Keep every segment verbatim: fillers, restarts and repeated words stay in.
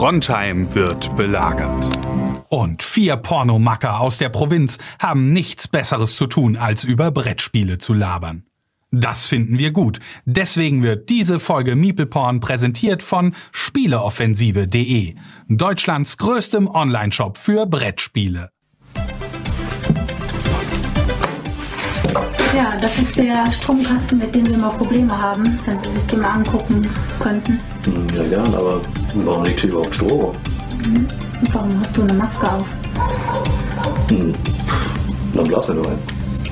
Trondheim wird belagert. Und vier Pornomacker aus der Provinz haben nichts Besseres zu tun, als über Brettspiele zu labern. Das finden wir gut. Deswegen wird diese Folge MeeplePorn präsentiert von Spieleoffensive punkt de, Deutschlands größtem Onlineshop für Brettspiele. Ja, das ist der Stromkasten, mit dem wir mal Probleme haben, wenn Sie sich den mal angucken könnten. Ja, gern, aber warum liegt hier überhaupt Strom? Mhm. Und warum hast du eine Maske auf? Hm. Dann blasen wir nur ein.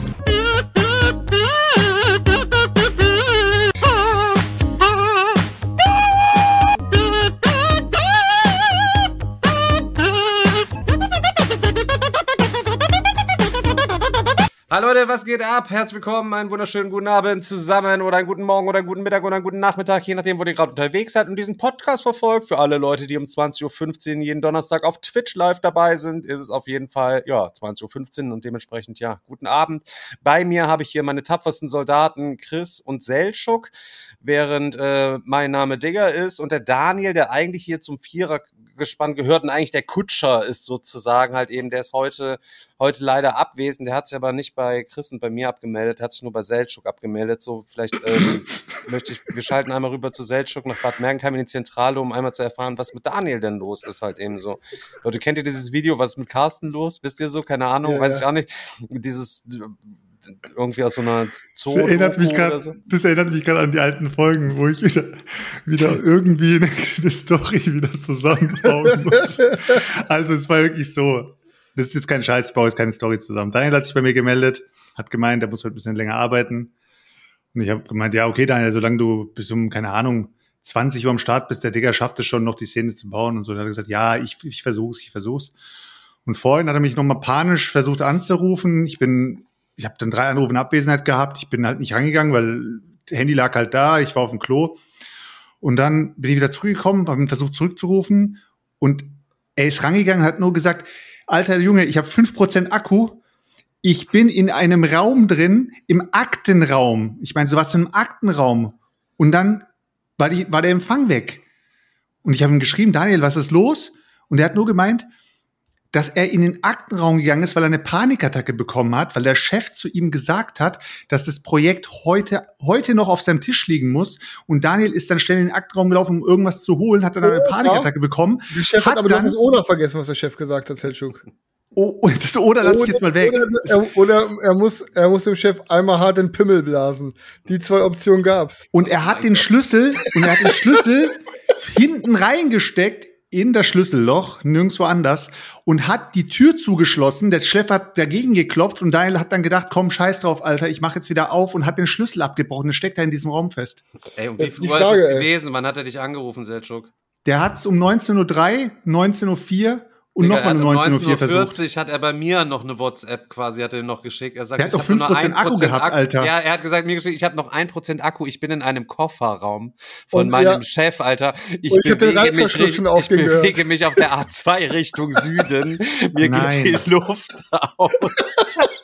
Hallo Leute, was geht ab? Herzlich willkommen, einen wunderschönen guten Abend zusammen oder einen guten Morgen oder einen guten Mittag oder einen guten Nachmittag, je nachdem, wo ihr gerade unterwegs seid und diesen Podcast verfolgt. Für alle Leute, die um zwanzig Uhr fünfzehn jeden Donnerstag auf Twitch live dabei sind, ist es auf jeden Fall, ja, zwanzig Uhr fünfzehn und dementsprechend, ja, guten Abend. Bei mir habe ich hier meine tapfersten Soldaten Chris und Seltschuk, während äh, mein Name Digger ist und der Daniel, der eigentlich hier zum Vierergespann gehört und eigentlich der Kutscher ist sozusagen halt eben, der ist heute, heute leider abwesend, der hat sich aber nicht bei Chris und bei mir abgemeldet, hat sich nur bei Seltschuk abgemeldet, so vielleicht ähm, möchte ich, wir schalten einmal rüber zu Seltschuk nach Bad Mergentheim in die Zentrale, um einmal zu erfahren, was mit Daniel denn los ist halt eben so. Leute, kennt ihr dieses Video, was ist mit Carsten los? Wisst ihr so? Keine Ahnung, ja, weiß ja. ich auch nicht. Dieses irgendwie aus so einer Zoo. Das erinnert mich gerade, so. Das erinnert mich gerade an die alten Folgen, wo ich wieder, wieder irgendwie eine, eine Story wieder zusammenbauen muss. Also es war wirklich so. Das ist jetzt kein Scheiß, ich baue jetzt keine Story zusammen. Daniel hat sich bei mir gemeldet, hat gemeint, er muss heute ein bisschen länger arbeiten. Und ich habe gemeint, ja, okay, Daniel, solange du bis um, keine Ahnung, zwanzig Uhr am Start bist, der Digger schafft es schon, noch die Szene zu bauen und so. Dann hat er gesagt, ja, ich, ich versuch's, ich versuch's. Und vorhin hat er mich nochmal panisch versucht anzurufen. Ich bin, ich habe dann drei Anrufe in Abwesenheit gehabt. Ich bin halt nicht rangegangen, weil das Handy lag halt da, ich war auf dem Klo. Und dann bin ich wieder zurückgekommen, habe ihn versucht zurückzurufen. Und er ist rangegangen, hat nur gesagt, Alter Junge, ich habe fünf Prozent Akku. Ich bin in einem Raum drin, im Aktenraum. Ich meine, so was für ein Aktenraum. Und dann war, die, war der Empfang weg. Und ich habe ihm geschrieben, Daniel, was ist los? Und er hat nur gemeint, dass er in den Aktenraum gegangen ist, weil er eine Panikattacke bekommen hat, weil der Chef zu ihm gesagt hat, dass das Projekt heute heute noch auf seinem Tisch liegen muss. Und Daniel ist dann schnell in den Aktenraum gelaufen, um irgendwas zu holen, hat dann eine Panikattacke ja. bekommen. Der Chef hat, hat aber dann das Oder vergessen, was der Chef gesagt hat, Seltschuk. Oh, das Oder lass ich jetzt mal weg. Oder, er, oder er muss er muss dem Chef einmal hart den Pimmel blasen. Die zwei Optionen gab's. Und er hat den Schlüssel, und er hat den Schlüssel hinten reingesteckt, in das Schlüsselloch, nirgendwo anders, und hat die Tür zugeschlossen. Der Chef hat dagegen geklopft und Daniel hat dann gedacht, komm, scheiß drauf, Alter, ich mach jetzt wieder auf, und hat den Schlüssel abgebrochen. Der steckt da in diesem Raum fest. Ey, und wie viel Uhr ist es gewesen? Wann hat er dich angerufen, Seltschuk? Der hat's um neunzehn Uhr drei, neunzehn Uhr vier und nochmal um neunzehn Uhr vier versucht. neunzehn Uhr vierzig hat er bei mir noch eine WhatsApp quasi, hat er noch geschickt. Er sagt, der hat doch fünf Prozent Akku gehabt, Akku. Alter. Ja, er hat gesagt, mir geschickt, ich habe noch ein Prozent Akku, ich bin in einem Kofferraum von und meinem ja. Chef, Alter. Ich, ich bewege, mich, ich bewege mich auf der A zwei Richtung Süden. Mir Nein. geht die Luft aus.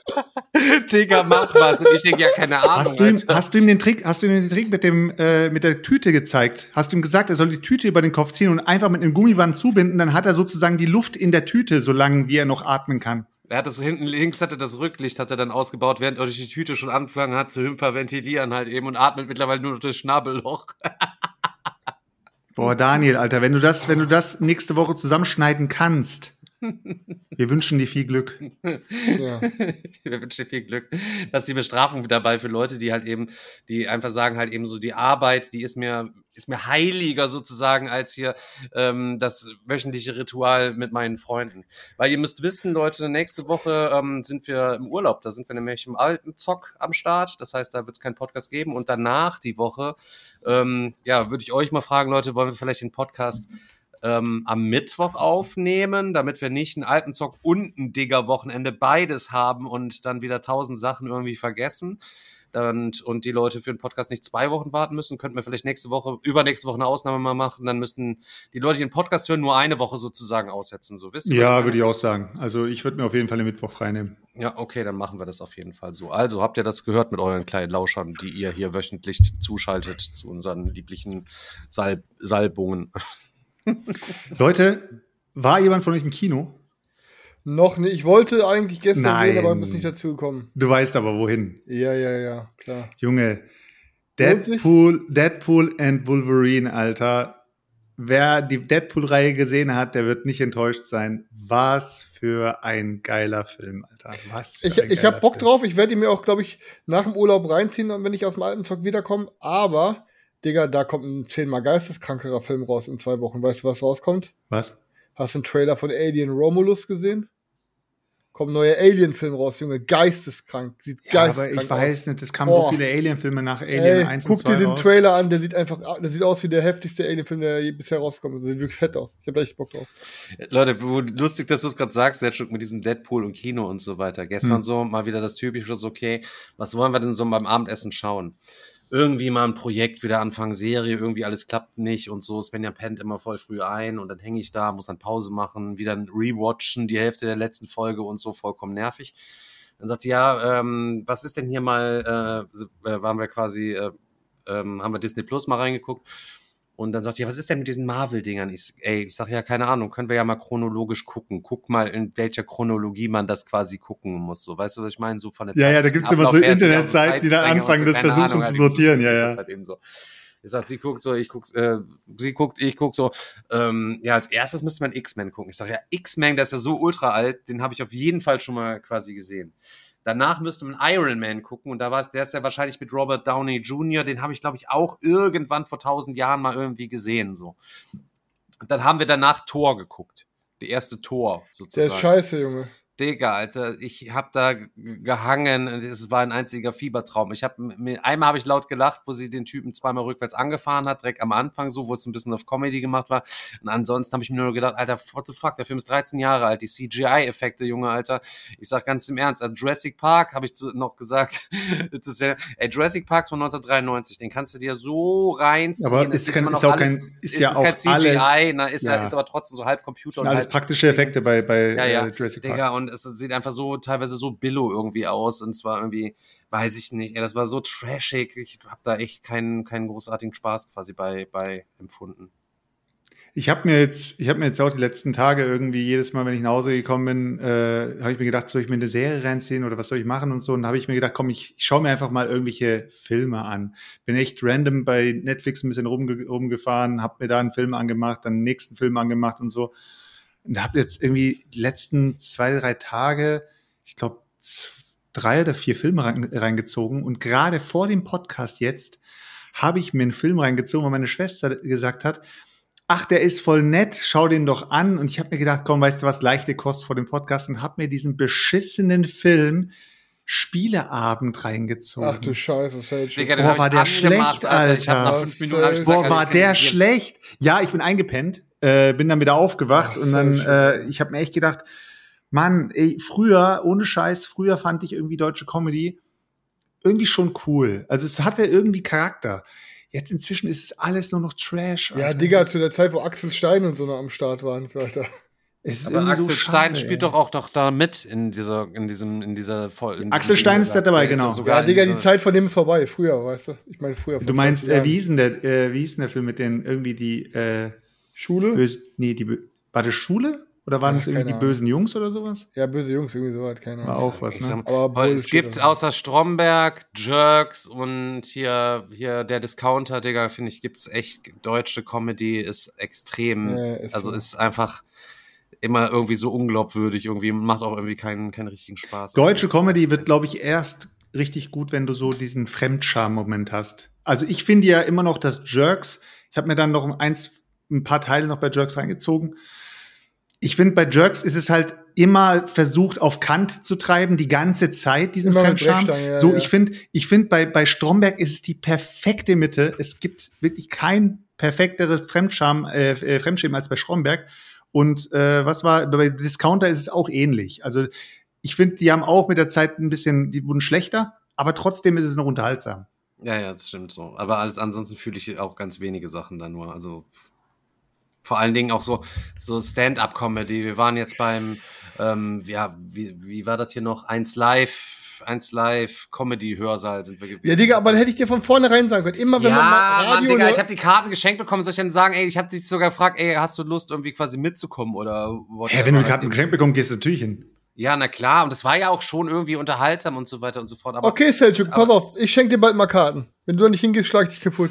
Digga, mach was. Und ich denke, ja, keine Ahnung. Hast du ihm, hast du ihm den Trick, hast du ihm den Trick mit dem, äh, mit der Tüte gezeigt? Hast du ihm gesagt, er soll die Tüte über den Kopf ziehen und einfach mit einem Gummiband zubinden? Dann hat er sozusagen die Luft in der Tüte, solange wie er noch atmen kann. Er hat das hinten links, hatte das Rücklicht, hat er dann ausgebaut, während er durch die Tüte schon angefangen hat zu hyperventilieren halt eben und atmet mittlerweile nur durchs Schnabelloch. Boah, Daniel, Alter, wenn du das, wenn du das nächste Woche zusammenschneiden kannst. Wir wünschen dir viel Glück. Ja. Wir wünschen dir viel Glück. Das ist die Bestrafung dabei für Leute, die halt eben, die einfach sagen halt eben so, die Arbeit, die ist mir, ist mir heiliger sozusagen als hier ähm, das wöchentliche Ritual mit meinen Freunden. Weil ihr müsst wissen, Leute, nächste Woche ähm, sind wir im Urlaub. Da sind wir nämlich im alten Zock am Start. Das heißt, da wird es keinen Podcast geben. Und danach die Woche, ähm, ja, würde ich euch mal fragen, Leute, wollen wir vielleicht den Podcast Ähm, am Mittwoch aufnehmen, damit wir nicht einen Alpenzock und ein Digger-Wochenende beides haben und dann wieder tausend Sachen irgendwie vergessen. Dann, und die Leute für den Podcast nicht zwei Wochen warten müssen, könnten wir vielleicht nächste Woche, übernächste Woche eine Ausnahme mal machen. Dann müssten die Leute, die den Podcast hören, nur eine Woche sozusagen aussetzen. So, wisst ihr? Ja, würde ich auch sagen. Also ich würde mir auf jeden Fall den Mittwoch freinehmen. Ja, okay, dann machen wir das auf jeden Fall so. Also habt ihr das gehört mit euren kleinen Lauschern, die ihr hier wöchentlich zuschaltet zu unseren lieblichen Sal- Salbungen. Leute, war jemand von euch im Kino? Noch nicht. Ich wollte eigentlich gestern Nein. gehen, aber bin nicht dazu gekommen. Du weißt aber wohin. Ja, ja, ja, klar. Junge, Lohnt sich? Deadpool, Deadpool and Wolverine, Alter. Wer die Deadpool-Reihe gesehen hat, der wird nicht enttäuscht sein. Was für ein geiler Film, Alter. Was für Ich, ein ich geiler habe Bock Film. drauf. Ich werde ihn mir auch, glaube ich, nach dem Urlaub reinziehen, wenn ich aus dem Alpentalk wiederkomme. Aber, Digga, da kommt ein zehnmal geisteskrankerer Film raus in zwei Wochen. Weißt du, was rauskommt? Was? Hast du einen Trailer von Alien Romulus gesehen? Kommt ein neuer Alien-Film raus, Junge. Geisteskrank. Sieht Ja, geisteskrank aber ich aus. weiß nicht, es kamen Boah. so viele Alien-Filme nach Alien Ey, eins und guck zwei dir den raus. Trailer an, der sieht einfach, der sieht aus wie der heftigste Alien-Film, der je bisher rauskommt. Der sieht wirklich fett aus. Ich hab da echt Bock drauf. Leute, wo, lustig, dass du es gerade sagst, Setschuk, mit diesem Deadpool und Kino und so weiter. Gestern Hm. so mal wieder das Typische, so okay, was wollen wir denn so beim Abendessen schauen? Irgendwie mal ein Projekt wieder anfangen, Serie, irgendwie alles klappt nicht und so. Svenja pennt immer voll früh ein und dann hänge ich da, muss dann Pause machen, wieder ein Rewatchen, die Hälfte der letzten Folge und so, vollkommen nervig. Dann sagt sie, ja, ähm, was ist denn hier mal, äh, äh, waren wir quasi, äh, ähm, haben wir Disney Plus mal reingeguckt. Und dann sagt sie, ja, was ist denn mit diesen Marvel-Dingern? Ich, ey, ich sag, ja, keine Ahnung, können wir ja mal chronologisch gucken. Guck mal, in welcher Chronologie man das quasi gucken muss. So, weißt du, was ich meine? So von der Ja, Zeit- ja, da gibt's immer so Ablauf her, sind Internetseiten, die da Zeitstränge und anfangen, das keine versuchen Ahnung, zu also sortieren, ja, das ja. ist halt eben so. Ich sag, sie guckt so, ich guck, äh, sie guckt, ich guck so. Ähm, ja, als erstes müsste man X-Men gucken. Ich sag, ja, X-Men, der ist ja so ultra alt, den habe ich auf jeden Fall schon mal quasi gesehen. Danach müsste man Iron Man gucken und da war, der ist ja wahrscheinlich mit Robert Downey Junior, den habe ich, glaube ich, auch irgendwann vor tausend Jahren mal irgendwie gesehen, so. Und dann haben wir danach Thor geguckt. Die erste Thor, Der sozusagen. ist scheiße, Junge. Digga, Alter, ich hab da g- gehangen und es war ein einziger Fiebertraum. Ich hab mir, einmal habe ich laut gelacht, wo sie den Typen zweimal rückwärts angefahren hat, direkt am Anfang so, wo es ein bisschen auf Comedy gemacht war. Und ansonsten habe ich mir nur gedacht, Alter, what the fuck, der Film ist dreizehn Jahre alt, die C G I-Effekte, Junge, Alter. Ich sag ganz im Ernst, also Jurassic Park, habe ich zu, noch gesagt, das wäre, ey, Jurassic Park von neunzehnhundertdreiundneunzig, den kannst du dir so reinziehen. Aber es ist sieht kein- immer noch ist auch kein- alles- ist ja auch kein C G I, alles- na, ist, ja. ja. ist aber trotzdem so halb Computer Das sind und alles halb praktische Effekte bei, bei ja, ja. Äh, Jurassic Park. Digga, und es sieht einfach so, teilweise so billo irgendwie aus und zwar irgendwie, weiß ich nicht, ey, das war so trashig, ich hab da echt keinen, keinen großartigen Spaß quasi bei, bei empfunden. Ich habe mir jetzt, ich habe mir jetzt auch die letzten Tage irgendwie jedes Mal, wenn ich nach Hause gekommen bin, äh, habe ich mir gedacht, soll ich mir eine Serie reinziehen oder was soll ich machen und so. Und da habe ich mir gedacht, komm, ich, ich schaue mir einfach mal irgendwelche Filme an. Bin echt random bei Netflix ein bisschen rumge rumgefahren, habe mir da einen Film angemacht, dann den nächsten Film angemacht und so. Und habe jetzt irgendwie die letzten zwei, drei Tage, ich glaube, drei oder vier Filme rein, reingezogen. Und gerade vor dem Podcast jetzt habe ich mir einen Film reingezogen, weil meine Schwester gesagt hat, ach, der ist voll nett, schau den doch an. Und ich habe mir gedacht, komm, weißt du was, leichte Kost vor dem Podcast und habe mir diesen beschissenen Film Spieleabend reingezogen. Ach du Scheiße, Selchuk. Digga, den Boah, hab ich war der angemacht, schlecht, Ich hab nach Alter. fünf Minuten hab ich gesagt, Boah, Alter, war ich kann der nicht hier- schlecht? Ja, ich bin eingepennt, äh, bin dann wieder aufgewacht Ach, und dann, sehr äh, ich habe mir echt gedacht, Mann, ey, früher, ohne Scheiß, früher fand ich irgendwie deutsche Comedy irgendwie schon cool. Also es hatte irgendwie Charakter. Jetzt inzwischen ist es alles nur noch Trash. Ja, Alter. Digga, Es zu der Zeit, wo Axel Stein und so noch am Start waren, Alter. es ist Aber irgendwie Axel so Stein schade, spielt ey. doch auch doch da mit in dieser, in diesem, in dieser Folge. Axel Stein ist da dabei, genau. Ja, Digga, die Zeit von dem ist vorbei. Früher, weißt du? Ich meine, früher. vor Du meinst, zwanzig äh, Jahren. wie hieß denn der, äh, wie hieß denn der Film mit den irgendwie die äh, Schule? böse, nee, die bö- war das Schule? Oder waren Ach, das irgendwie die keine Ahnung. bösen Jungs oder sowas? Ja, böse Jungs, irgendwie so weit, keine War Ahnung. auch was, Ich ne? sag, Aber aber es Bullshit, gibt also. außer Stromberg, Jerks und hier, hier der Discounter, Digga, finde ich, gibt's echt, deutsche Comedy ist extrem, Ja, ist also so. ist einfach immer irgendwie so unglaubwürdig, irgendwie macht auch irgendwie keinen, keinen richtigen Spaß. Deutsche Comedy wird, glaube ich, erst richtig gut, wenn du so diesen Fremdscham-Moment hast. Also ich finde ja immer noch, dass Jerks, ich habe mir dann noch eins, ein paar Teile noch bei Jerks reingezogen. Ich finde, bei Jerks ist es halt immer versucht, auf Kant zu treiben, die ganze Zeit, diesen Immer mit Fremdscham. Brechstange, ja, so, ja. ich finde, ich finde, bei, bei Stromberg ist es die perfekte Mitte. Es gibt wirklich kein perfektere Fremdscham, äh, äh, Fremdschämen als bei Stromberg. Und äh, was war, bei Discounter ist es auch ähnlich. Also ich finde, die haben auch mit der Zeit ein bisschen, die wurden schlechter, aber trotzdem ist es noch unterhaltsam. Ja, ja, das stimmt so. Aber alles ansonsten fühle ich auch ganz wenige Sachen da nur. Also vor allen Dingen auch so, so Stand-up-Comedy. Wir waren jetzt beim, ähm, ja, wie, wie war das hier noch? Eins Live eins Live, Comedy-Hörsaal sind wir gewesen. Ja, Digga, aber dann hätte ich dir von vornherein sagen können. Immer wenn ja, man mal Radio Mann, Digga, hört- ich habe die Karten geschenkt bekommen, soll ich dann sagen, ey, ich habe dich sogar gefragt, ey, hast du Lust, irgendwie quasi mitzukommen oder whatever. Hä, wenn du die Karten geschenkt bekommst, gehst du natürlich hin. Ja, na klar, und das war ja auch schon irgendwie unterhaltsam und so weiter und so fort. Aber Okay, Selchuk, pass auf, ich schenke dir bald mal Karten. Wenn du da nicht hingehst, schlag ich dich kaputt.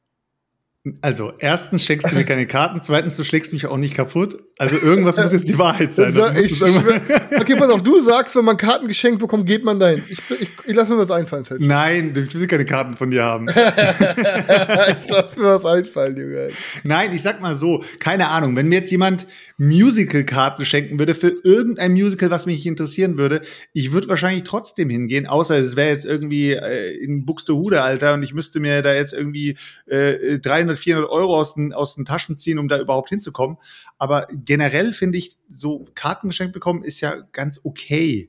Also, erstens schenkst du mir keine Karten, zweitens, du schlägst mich auch nicht kaputt. Also, irgendwas muss jetzt die Wahrheit sein. Das muss ich, es irgendwann- okay, pass auf, du sagst, wenn man Karten geschenkt bekommt, geht man dahin. Ich, ich, ich lass mir was einfallen, Selchuk. Nein, ich will keine Karten von dir haben. Ich lass mir was einfallen, Junge. Nein, ich sag mal so, keine Ahnung, wenn mir jetzt jemand Musical-Karten schenken würde für irgendein Musical, was mich nicht interessieren würde, ich würde wahrscheinlich trotzdem hingehen, außer es wäre jetzt irgendwie äh, in Buxtehude, Alter, und ich müsste mir da jetzt irgendwie äh, dreihundert, vierhundert Euro aus den, aus den Taschen ziehen, um da überhaupt hinzukommen. Aber generell finde ich, so Karten geschenkt bekommen ist ja ganz okay.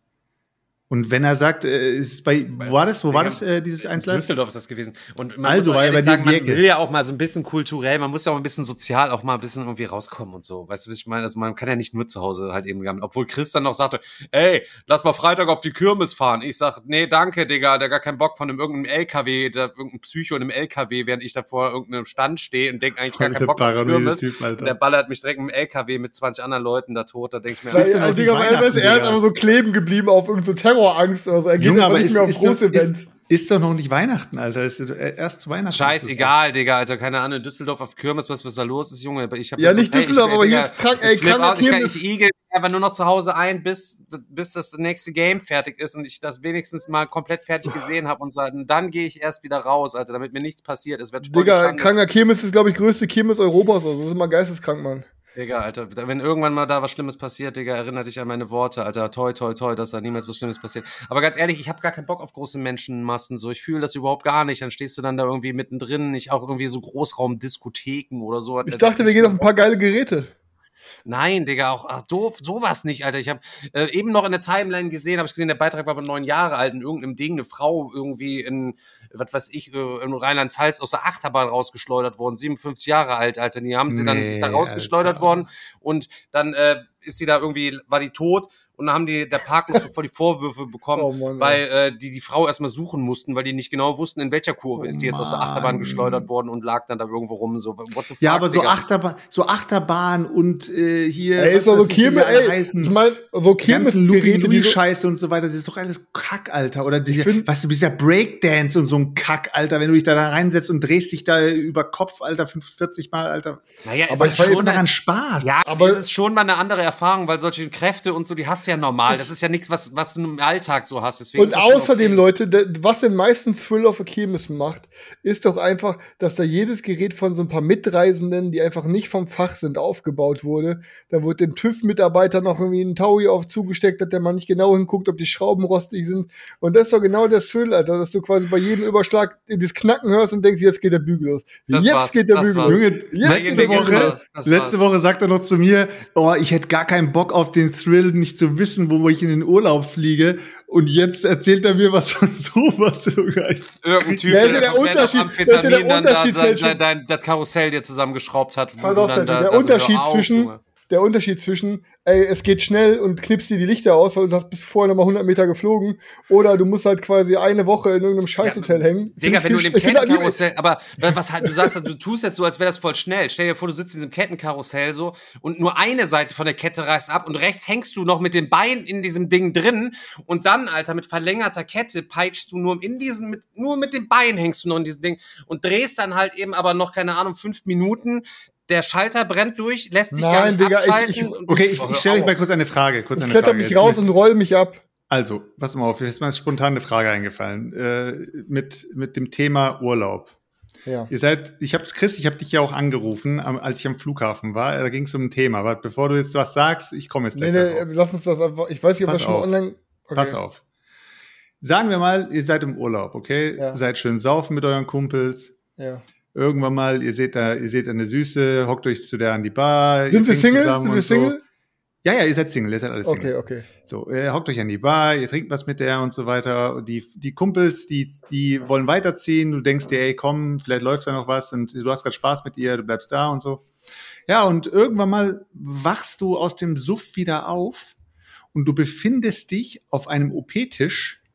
Und wenn er sagt, äh, ist es bei, wo war das, wo war das, äh, dieses eins Live? Düsseldorf ist das gewesen. Und man Also, muss auch war ja ehrlich bei dir sagen, um die man Ecke. will ja auch mal so ein bisschen kulturell, man muss ja auch ein bisschen sozial auch mal ein bisschen irgendwie rauskommen und so. Weißt du, was ich meine? Also man kann ja nicht nur zu Hause halt eben gammeln. Obwohl Chris dann noch sagte, ey, lass mal Freitag auf die Kirmes fahren. Ich sag, nee, danke, Digga, der gar keinen Bock von einem irgendeinem L K W, der, irgendein Psycho in einem L K W, während ich da vor irgendeinem Stand stehe und denk eigentlich gar Voll keinen Bock der auf die paranoide Kirmes. Typ, Alter. Der ballert mich direkt mit dem L K W mit zwanzig anderen Leuten da tot. Da denk ich mir, Bist du Weil, noch also, nicht Digga, weil er ist Weihnachten, Digga? aber so kleben geblieben auf irgendeine Terrorangst oder so. Er geht Junge, einfach aber nicht ist, mehr auf ist, doch, große Events. ist, ist doch noch nicht Weihnachten, Alter. Ist äh, erst zu Weihnachten. scheißegal, Digga, Alter, keine Ahnung, in Düsseldorf auf Kirmes, was, was da los ist, Junge. Ich hab Ja, mir nicht ey, Düsseldorf, ich, aber hier Digga, ist krank, ey, ich flipp kranker aus, ich, kann, Kirmes. ich igel einfach nur noch zu Hause ein, bis, bis das nächste Game fertig ist und ich das wenigstens mal komplett fertig gesehen habe und sagen, dann gehe ich erst wieder raus, Alter, damit mir nichts passiert. Es wird voll die Digga, Schande. kranker Kirmes ist, glaube ich, größte Kirmes Europas. Also, das ist immer geisteskrank, Mann. Digga, Alter, wenn irgendwann mal da was Schlimmes passiert, Digga, erinnere dich an meine Worte, Alter, toi, toi, toi, dass da niemals was Schlimmes passiert. Aber ganz ehrlich, ich habe gar keinen Bock auf große Menschenmassen, so, ich fühle das überhaupt gar nicht, dann stehst du dann da irgendwie mittendrin, nicht auch irgendwie so Großraumdiskotheken oder so. Ich dachte, wir gehen auf ein paar geile Geräte. Nein, Digga, auch ach, doof, sowas nicht, Alter. Ich habe äh, eben noch in der Timeline gesehen, habe ich gesehen, der Beitrag war aber neun Jahre alt, in irgendeinem Ding, eine Frau irgendwie in, was weiß ich, äh, in Rheinland-Pfalz aus der Achterbahn rausgeschleudert worden, siebenundfünfzig Jahre alt, Alter. Die haben sie dann, Nee, ist da rausgeschleudert Alter. worden und dann äh, ist sie da irgendwie, war die tot und dann haben die, der Park noch so voll die Vorwürfe bekommen, Oh Mann, weil äh, die die Frau erstmal suchen mussten, weil die nicht genau wussten, in welcher Kurve Oh ist die jetzt aus der Mann. Achterbahn geschleudert worden und lag dann da irgendwo rum, so, what the fuck, Ja, aber so Digga. Achterbahn, so Achterbahn und äh, hier, Ey, ist doch was so weiß ich, wie die Kirmes, alle ey. heißen. Ich meine, so Die ganzen Kirmes-Geräte, die so, Scheiße und so weiter, das ist doch alles Kack, Alter. Oder die, find- weißt du, dieser Breakdance und so ein Kack, Alter, wenn du dich da, da reinsetzt und drehst dich da über Kopf, Alter, fünfundvierzig Mal, Alter. Naja, Aber es ich ist fand schon daran Spaß. Ja, Aber- aber es ist schon mal eine andere Erfahrung, weil solche Kräfte und so, die hast du ja normal. Das ist ja nichts, was, was du im Alltag so hast. Deswegen Und ist das schon außerdem, okay. Leute, de- was den meisten Thrill auf der Kirmes macht, ist doch einfach, dass da jedes Gerät von so ein paar Mitreisenden, die einfach nicht vom Fach sind, aufgebaut wurde. Da wurde dem TÜV-Mitarbeiter noch irgendwie ein Taui auf zugesteckt, dass der mal nicht genau hinguckt, ob die Schrauben rostig sind. Und das ist doch genau der Thrill, Alter, dass du quasi bei jedem Überschlag das Knacken hörst und denkst, jetzt geht der Bügel los. Das jetzt war's, geht der das Bügel war's. los. Junge, Jetzt letzte geht der Bügel Woche, los. Das letzte war's. Woche sagt er noch zu mir, oh, ich hätte gar keinen Bock auf den Thrill, nicht zu wissen, wo ich in den Urlaub fliege. Und jetzt erzählt er mir was von sowas. Junge. Ich- Irgendein Typ, Ja, der, das ist ja der komplett auf Unterschied- das ist ja der Amphetamin dann da, Unterschied, da, Selchuk. da, dein- das Karussell dir zusammengeschraubt hat. wo Pass du auf, dann Selchuk, da- der also, Unterschied hör auf, zwischen, Junge. der Unterschied zwischen, ey, es geht schnell und knippst dir die Lichter aus, weil du hast bis vorher nochmal hundert Meter geflogen, oder du musst halt quasi eine Woche in irgendeinem Scheißhotel hängen. Digga, Find wenn du ich in dem viel- ich find- Kettenkarussell, aber was halt, du sagst, du tust jetzt so, als wäre das voll schnell. Stell dir vor, du sitzt in diesem Kettenkarussell so und nur eine Seite von der Kette reißt ab und rechts hängst du noch mit dem Bein in diesem Ding drin und dann, Alter, mit verlängerter Kette peitschst du nur in diesem, mit, nur mit dem Bein hängst du noch in diesem Ding und drehst dann halt eben aber noch, keine Ahnung, fünf Minuten. Der Schalter brennt durch, lässt sich Nein, gar nicht Digga, ich- abschalten. ich- und- Okay, ich, Oh, ich stelle euch hör mal auf. kurz eine Frage. Kurz Ich eine kletter Frage mich jetzt raus mit- und roll mich ab. Also, pass mal auf, mir ist mal spontan eine Frage eingefallen. Äh, mit, mit dem Thema Urlaub. Ja. Ihr seid, ich habe Chris, ich habe dich ja auch angerufen, am- als ich am Flughafen war. Da ging es um ein Thema. Aber bevor du jetzt was sagst, ich komme jetzt Nee, gleich nee, darauf. lass uns das einfach, ich weiß nicht, ob Pass das schon auf. online, okay. Pass auf. Sagen wir mal, ihr seid im Urlaub, okay? Ja. Seid schön saufen mit euren Kumpels. Ja. Irgendwann mal, ihr seht da, ihr seht eine Süße, hockt euch zu der an die Bar. Sind ihr wir trinkt Single? zusammen Sind und wir Single? So. Ja, ja, ihr seid Single, ihr seid alle Single. Okay, okay. So, ihr hockt euch an die Bar, ihr trinkt was mit der und so weiter. Und die, die Kumpels, die, die wollen weiterziehen. Du denkst dir, ey, komm, vielleicht läuft da noch was und du hast gerade Spaß mit ihr, du bleibst da und so. Ja, und irgendwann mal wachst du aus dem Suff wieder auf und du befindest dich auf einem O P-Tisch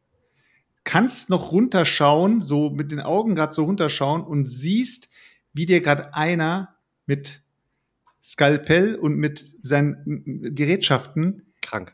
kannst noch runterschauen, so mit den Augen gerade so runterschauen und siehst, wie dir gerade einer mit Skalpell und mit seinen Gerätschaften Krank.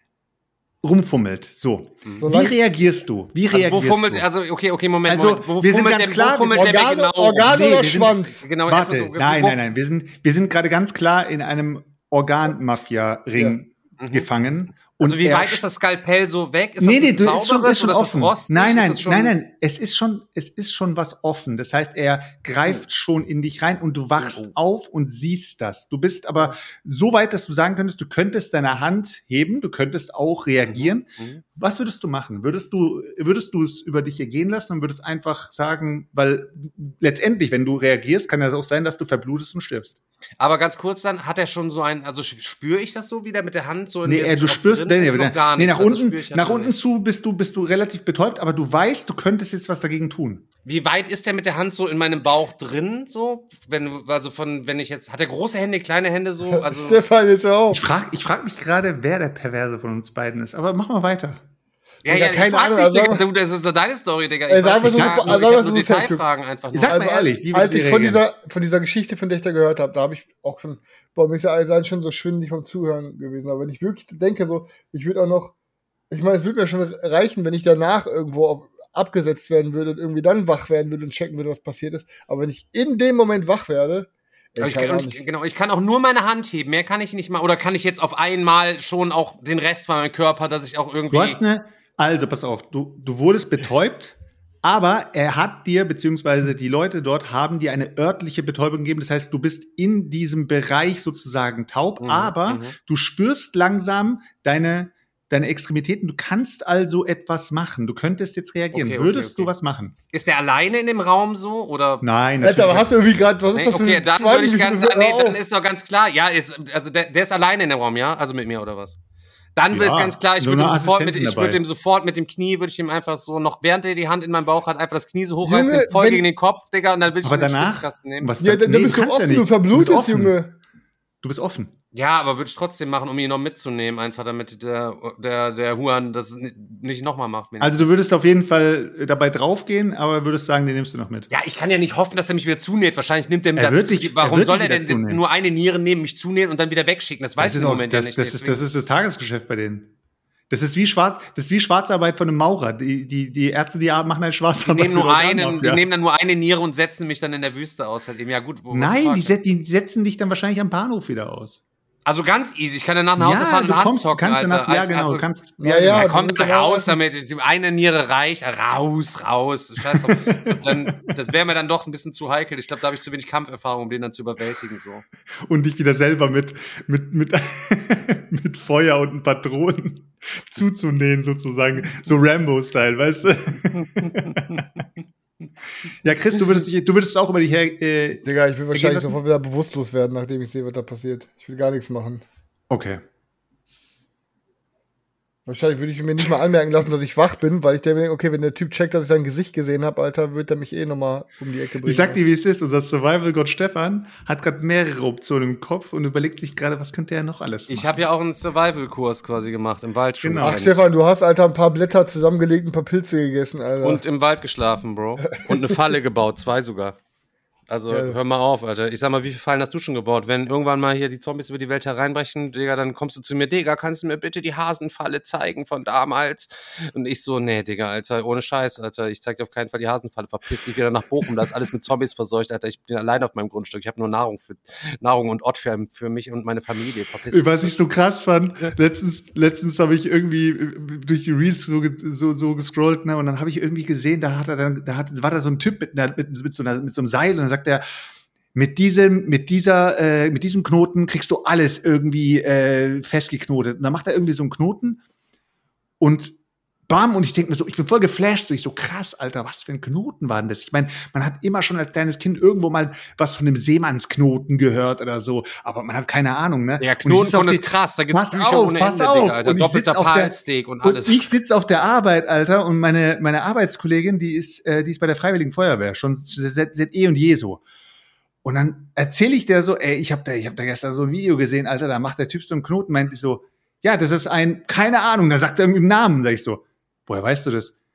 rumfummelt. So. So Wie lang- reagierst du? Wie Also, reagierst wo fummelt, du? also, okay, okay, Moment, Also, Moment. Wo wir sind fummelt ganz der, klar, wo fummelt wir der Organe, genau? Organe Nee, oder wir sind- Schwanz? Genau, Warte, erstmal so, nein, wo- nein, nein. Wir sind, wir sind gerade ganz klar in einem Organmafia-Ring Mhm. gefangen. Also, wie er weit ist das Skalpell so weg? Ist nee, das nee, ein du ist schon, sauberes ist schon oder ist das offen. rostig? Nein, Ist nein, das schon- nein, nein. Es ist schon, es ist schon was offen. Das heißt, er greift schon in dich rein und du wachst Oh. auf und siehst das. Du bist aber so weit, dass du sagen könntest, du könntest deine Hand heben, du könntest auch reagieren. Mhm. Was würdest du machen? Würdest du, würdest du es über dich ergehen lassen und würdest einfach sagen, weil letztendlich, wenn du reagierst, kann ja auch sein, dass du verblutest und stirbst. Aber ganz kurz dann, hat er schon so ein, also spüre ich das so wieder mit der Hand so in Nee, der- äh, du drauf spürst, drin? nee, nee, Also noch gar nee, nicht. nach Also das unten, spüre ich ja nach schon unten nicht. zu bist du, bist du relativ betäubt, aber du weißt, du könntest jetzt was dagegen tun. Wie weit ist der mit der Hand so in meinem Bauch drin, so? Wenn, du- also von, wenn ich jetzt, hat er große Hände, kleine Hände so? Also, Stefan, jetzt auch. Ich frage ich frag mich gerade, wer der Perverse von uns beiden ist, aber mach mal weiter. ja, Digga, ja, ich keine frag Ahnung, dich, also- Digga, du, das ist doch deine Story, Digga. Ich Ey, weiß sag nicht, mal so- ich hab also nur sag mal so, Detailfragen einfach nur. Sag mal Also, ehrlich, wie als würdet ich ihr von reagieren? dieser, von dieser Geschichte, von der ich da gehört habe, da habe ich auch schon, boah, mir ist ja allein schon so schwindelig vom Zuhören gewesen. Aber wenn ich wirklich denke, so, ich würde auch noch, ich meine, es würde mir schon reichen, wenn ich danach irgendwo auf, abgesetzt werden würde und irgendwie dann wach werden würde und checken würde, was passiert ist. Aber wenn ich in dem Moment wach werde, ey, Aber ich keine kann, und Ahnung. ich, genau, ich kann auch nur meine Hand heben, mehr kann ich nicht mal. Oder kann ich jetzt auf einmal schon auch den Rest von meinem Körper, dass ich auch irgendwie. Du hast eine, also pass auf, du, du wurdest betäubt, aber er hat dir, beziehungsweise die Leute dort haben dir eine örtliche Betäubung gegeben. Das heißt, du bist in diesem Bereich sozusagen taub, Mhm, aber mhm. du spürst langsam deine, deine Extremitäten. Du kannst also etwas machen. Du könntest jetzt reagieren. Okay, okay, Würdest okay. du was machen? Ist der alleine in dem Raum so? Oder? Nein, Alter, aber hast du irgendwie gerade, was ist Nee, das für okay, ein dann Zwang, würde ich wie gerne, viel- dann, nee, Hör dann auf. ist doch ganz klar, ja, jetzt, also der, der ist alleine in dem Raum, ja? Also mit mir oder was? Dann Ja, ist ganz klar, ich so würde ihm eine sofort mit, Assistentin ich würde dabei. ihm sofort mit dem Knie, würde ich ihm einfach so, noch während er die Hand in meinem Bauch hat, einfach das Knie so hochreißen, Junge, ihm voll wenn- gegen den Kopf, Digga, und dann würde ich Aber ihn in den danach, Schwitzkasten nehmen. was Ja, da, da, da nee, bist du kannst ja offen, nicht. du bist verblutest, offen. Junge. Du bist offen. Ja, aber würde ich trotzdem machen, um ihn noch mitzunehmen, einfach damit der, der, der Huan das ni- nicht nochmal macht. Also du würdest auf jeden Fall dabei draufgehen, aber würdest sagen, den nimmst du noch mit. Ja, ich kann ja nicht hoffen, dass er mich wieder zunäht. Wahrscheinlich nimmt er mir Er dann wird zu- dich- er Warum wird soll dich er wieder denn zunehmen. nur eine Niere nehmen, mich zunähen und dann wieder wegschicken? Das weiß Das ich ist, im auch, Moment das, ja nicht. das, ist, das ist das Tagesgeschäft bei denen. Das ist wie Schwarz, das ist wie Schwarzarbeit von einem Maurer. Die, die, die Ärzte, die machen halt Die Schwarzarbeit. nehmen, nur für einen, Organmafia. die nehmen dann nur eine Niere und setzen mich dann in der Wüste aus. Halt eben. Ja, gut. wo- Nein, fuck. die, set, die setzen dich dann wahrscheinlich am Bahnhof wieder aus. Also ganz easy. Ich kann danach nach Hause fahren du und Hand kommst, zocken, kannst Alter. danach, ja Als- genau, also, du kannst, Ja, ja, ja, genau. ja, kommt das ist raus aber- damit. Die eine Niere reicht. Raus, raus. Scheiß drauf. So, dann, das wäre mir dann doch ein bisschen zu heikel. Ich glaube, da habe ich zu wenig Kampferfahrung, um den dann zu überwältigen. So. Und dich wieder selber mit, mit, mit, mit Feuer und Patronen zuzunähen sozusagen. So Rambo-Style, weißt du? Ja, Chris, du würdest, dich- du würdest auch über die her, äh, Digga, ich will wahrscheinlich lassen? sofort wieder bewusstlos werden, nachdem ich sehe, was da passiert. Ich will gar nichts machen. okay. Wahrscheinlich würde ich mir nicht mal anmerken lassen, dass ich wach bin, weil ich denke, okay, wenn der Typ checkt, dass ich sein Gesicht gesehen habe, Alter, wird er mich eh nochmal um die Ecke bringen. Ich sag dir, wie es ist. Unser Survival-Gott Stefan hat gerade mehrere Optionen im Kopf und überlegt sich gerade, was könnte er noch alles machen. Ich habe ja auch einen Survival-Kurs quasi gemacht im Wald schon. Genau. Ach, Stefan, du hast, Alter, ein paar Blätter zusammengelegt, ein paar Pilze gegessen, Alter. Und im Wald geschlafen, Bro. Und eine Falle gebaut, zwei sogar. Also Ja. hör mal auf, Alter. Ich sag mal, wie viele Fallen hast du schon gebaut? Wenn irgendwann mal hier die Zombies über die Welt hereinbrechen, Digga, dann kommst du zu mir, Digga, kannst du mir bitte die Hasenfalle zeigen von damals? Und ich so, nee, Digga, Alter, ohne Scheiß, Alter. Ich zeig dir auf keinen Fall die Hasenfalle. Verpiss dich wieder nach Bochum. Da ist alles mit Zombies verseucht, Alter. Ich bin allein auf meinem Grundstück. Ich habe nur Nahrung für Nahrung und Ort für, für mich und meine Familie. Verpiss dich. Was ich so krass fand, letztens, letztens habe ich irgendwie äh, durch die Reels so, ge- so, so gescrollt, ne, und dann habe ich irgendwie gesehen, da hat er dann, da hat, war da so ein Typ mit, einer, mit, mit, so einer, mit so einem Seil und dann sagt er, mit diesem, mit dieser, äh, mit diesem Knoten kriegst du alles irgendwie äh, festgeknotet. Und dann macht er irgendwie so einen Knoten und bam, und ich denke mir so, ich bin voll geflasht, so ich so krass, Alter, was für ein Knoten war denn das? Ich meine, man hat immer schon als kleines Kind irgendwo mal was von einem Seemannsknoten gehört oder so, aber man hat keine Ahnung, ne? Ja, Und ich Knotenkund sitz auf ist die- krass. Da gibt's Pass Bücher auf, ohne pass Ende, auf. Digga, Alter. Und ich Doppelter sitz auf der- Palsteak und Und alles. ich sitze auf der Arbeit, Alter, und meine, meine Arbeitskollegin, die ist, äh, die ist bei der Freiwilligen Feuerwehr, schon seit, seit eh und je so. Und dann erzähle ich der so, ey, ich habe da, ich hab da gestern so ein Video gesehen, Alter, da macht der Typ so einen Knoten, meint ich so, ja, das ist ein, keine Ahnung, da sagt er irgendeinen Namen, sag ich so, woher weißt du das?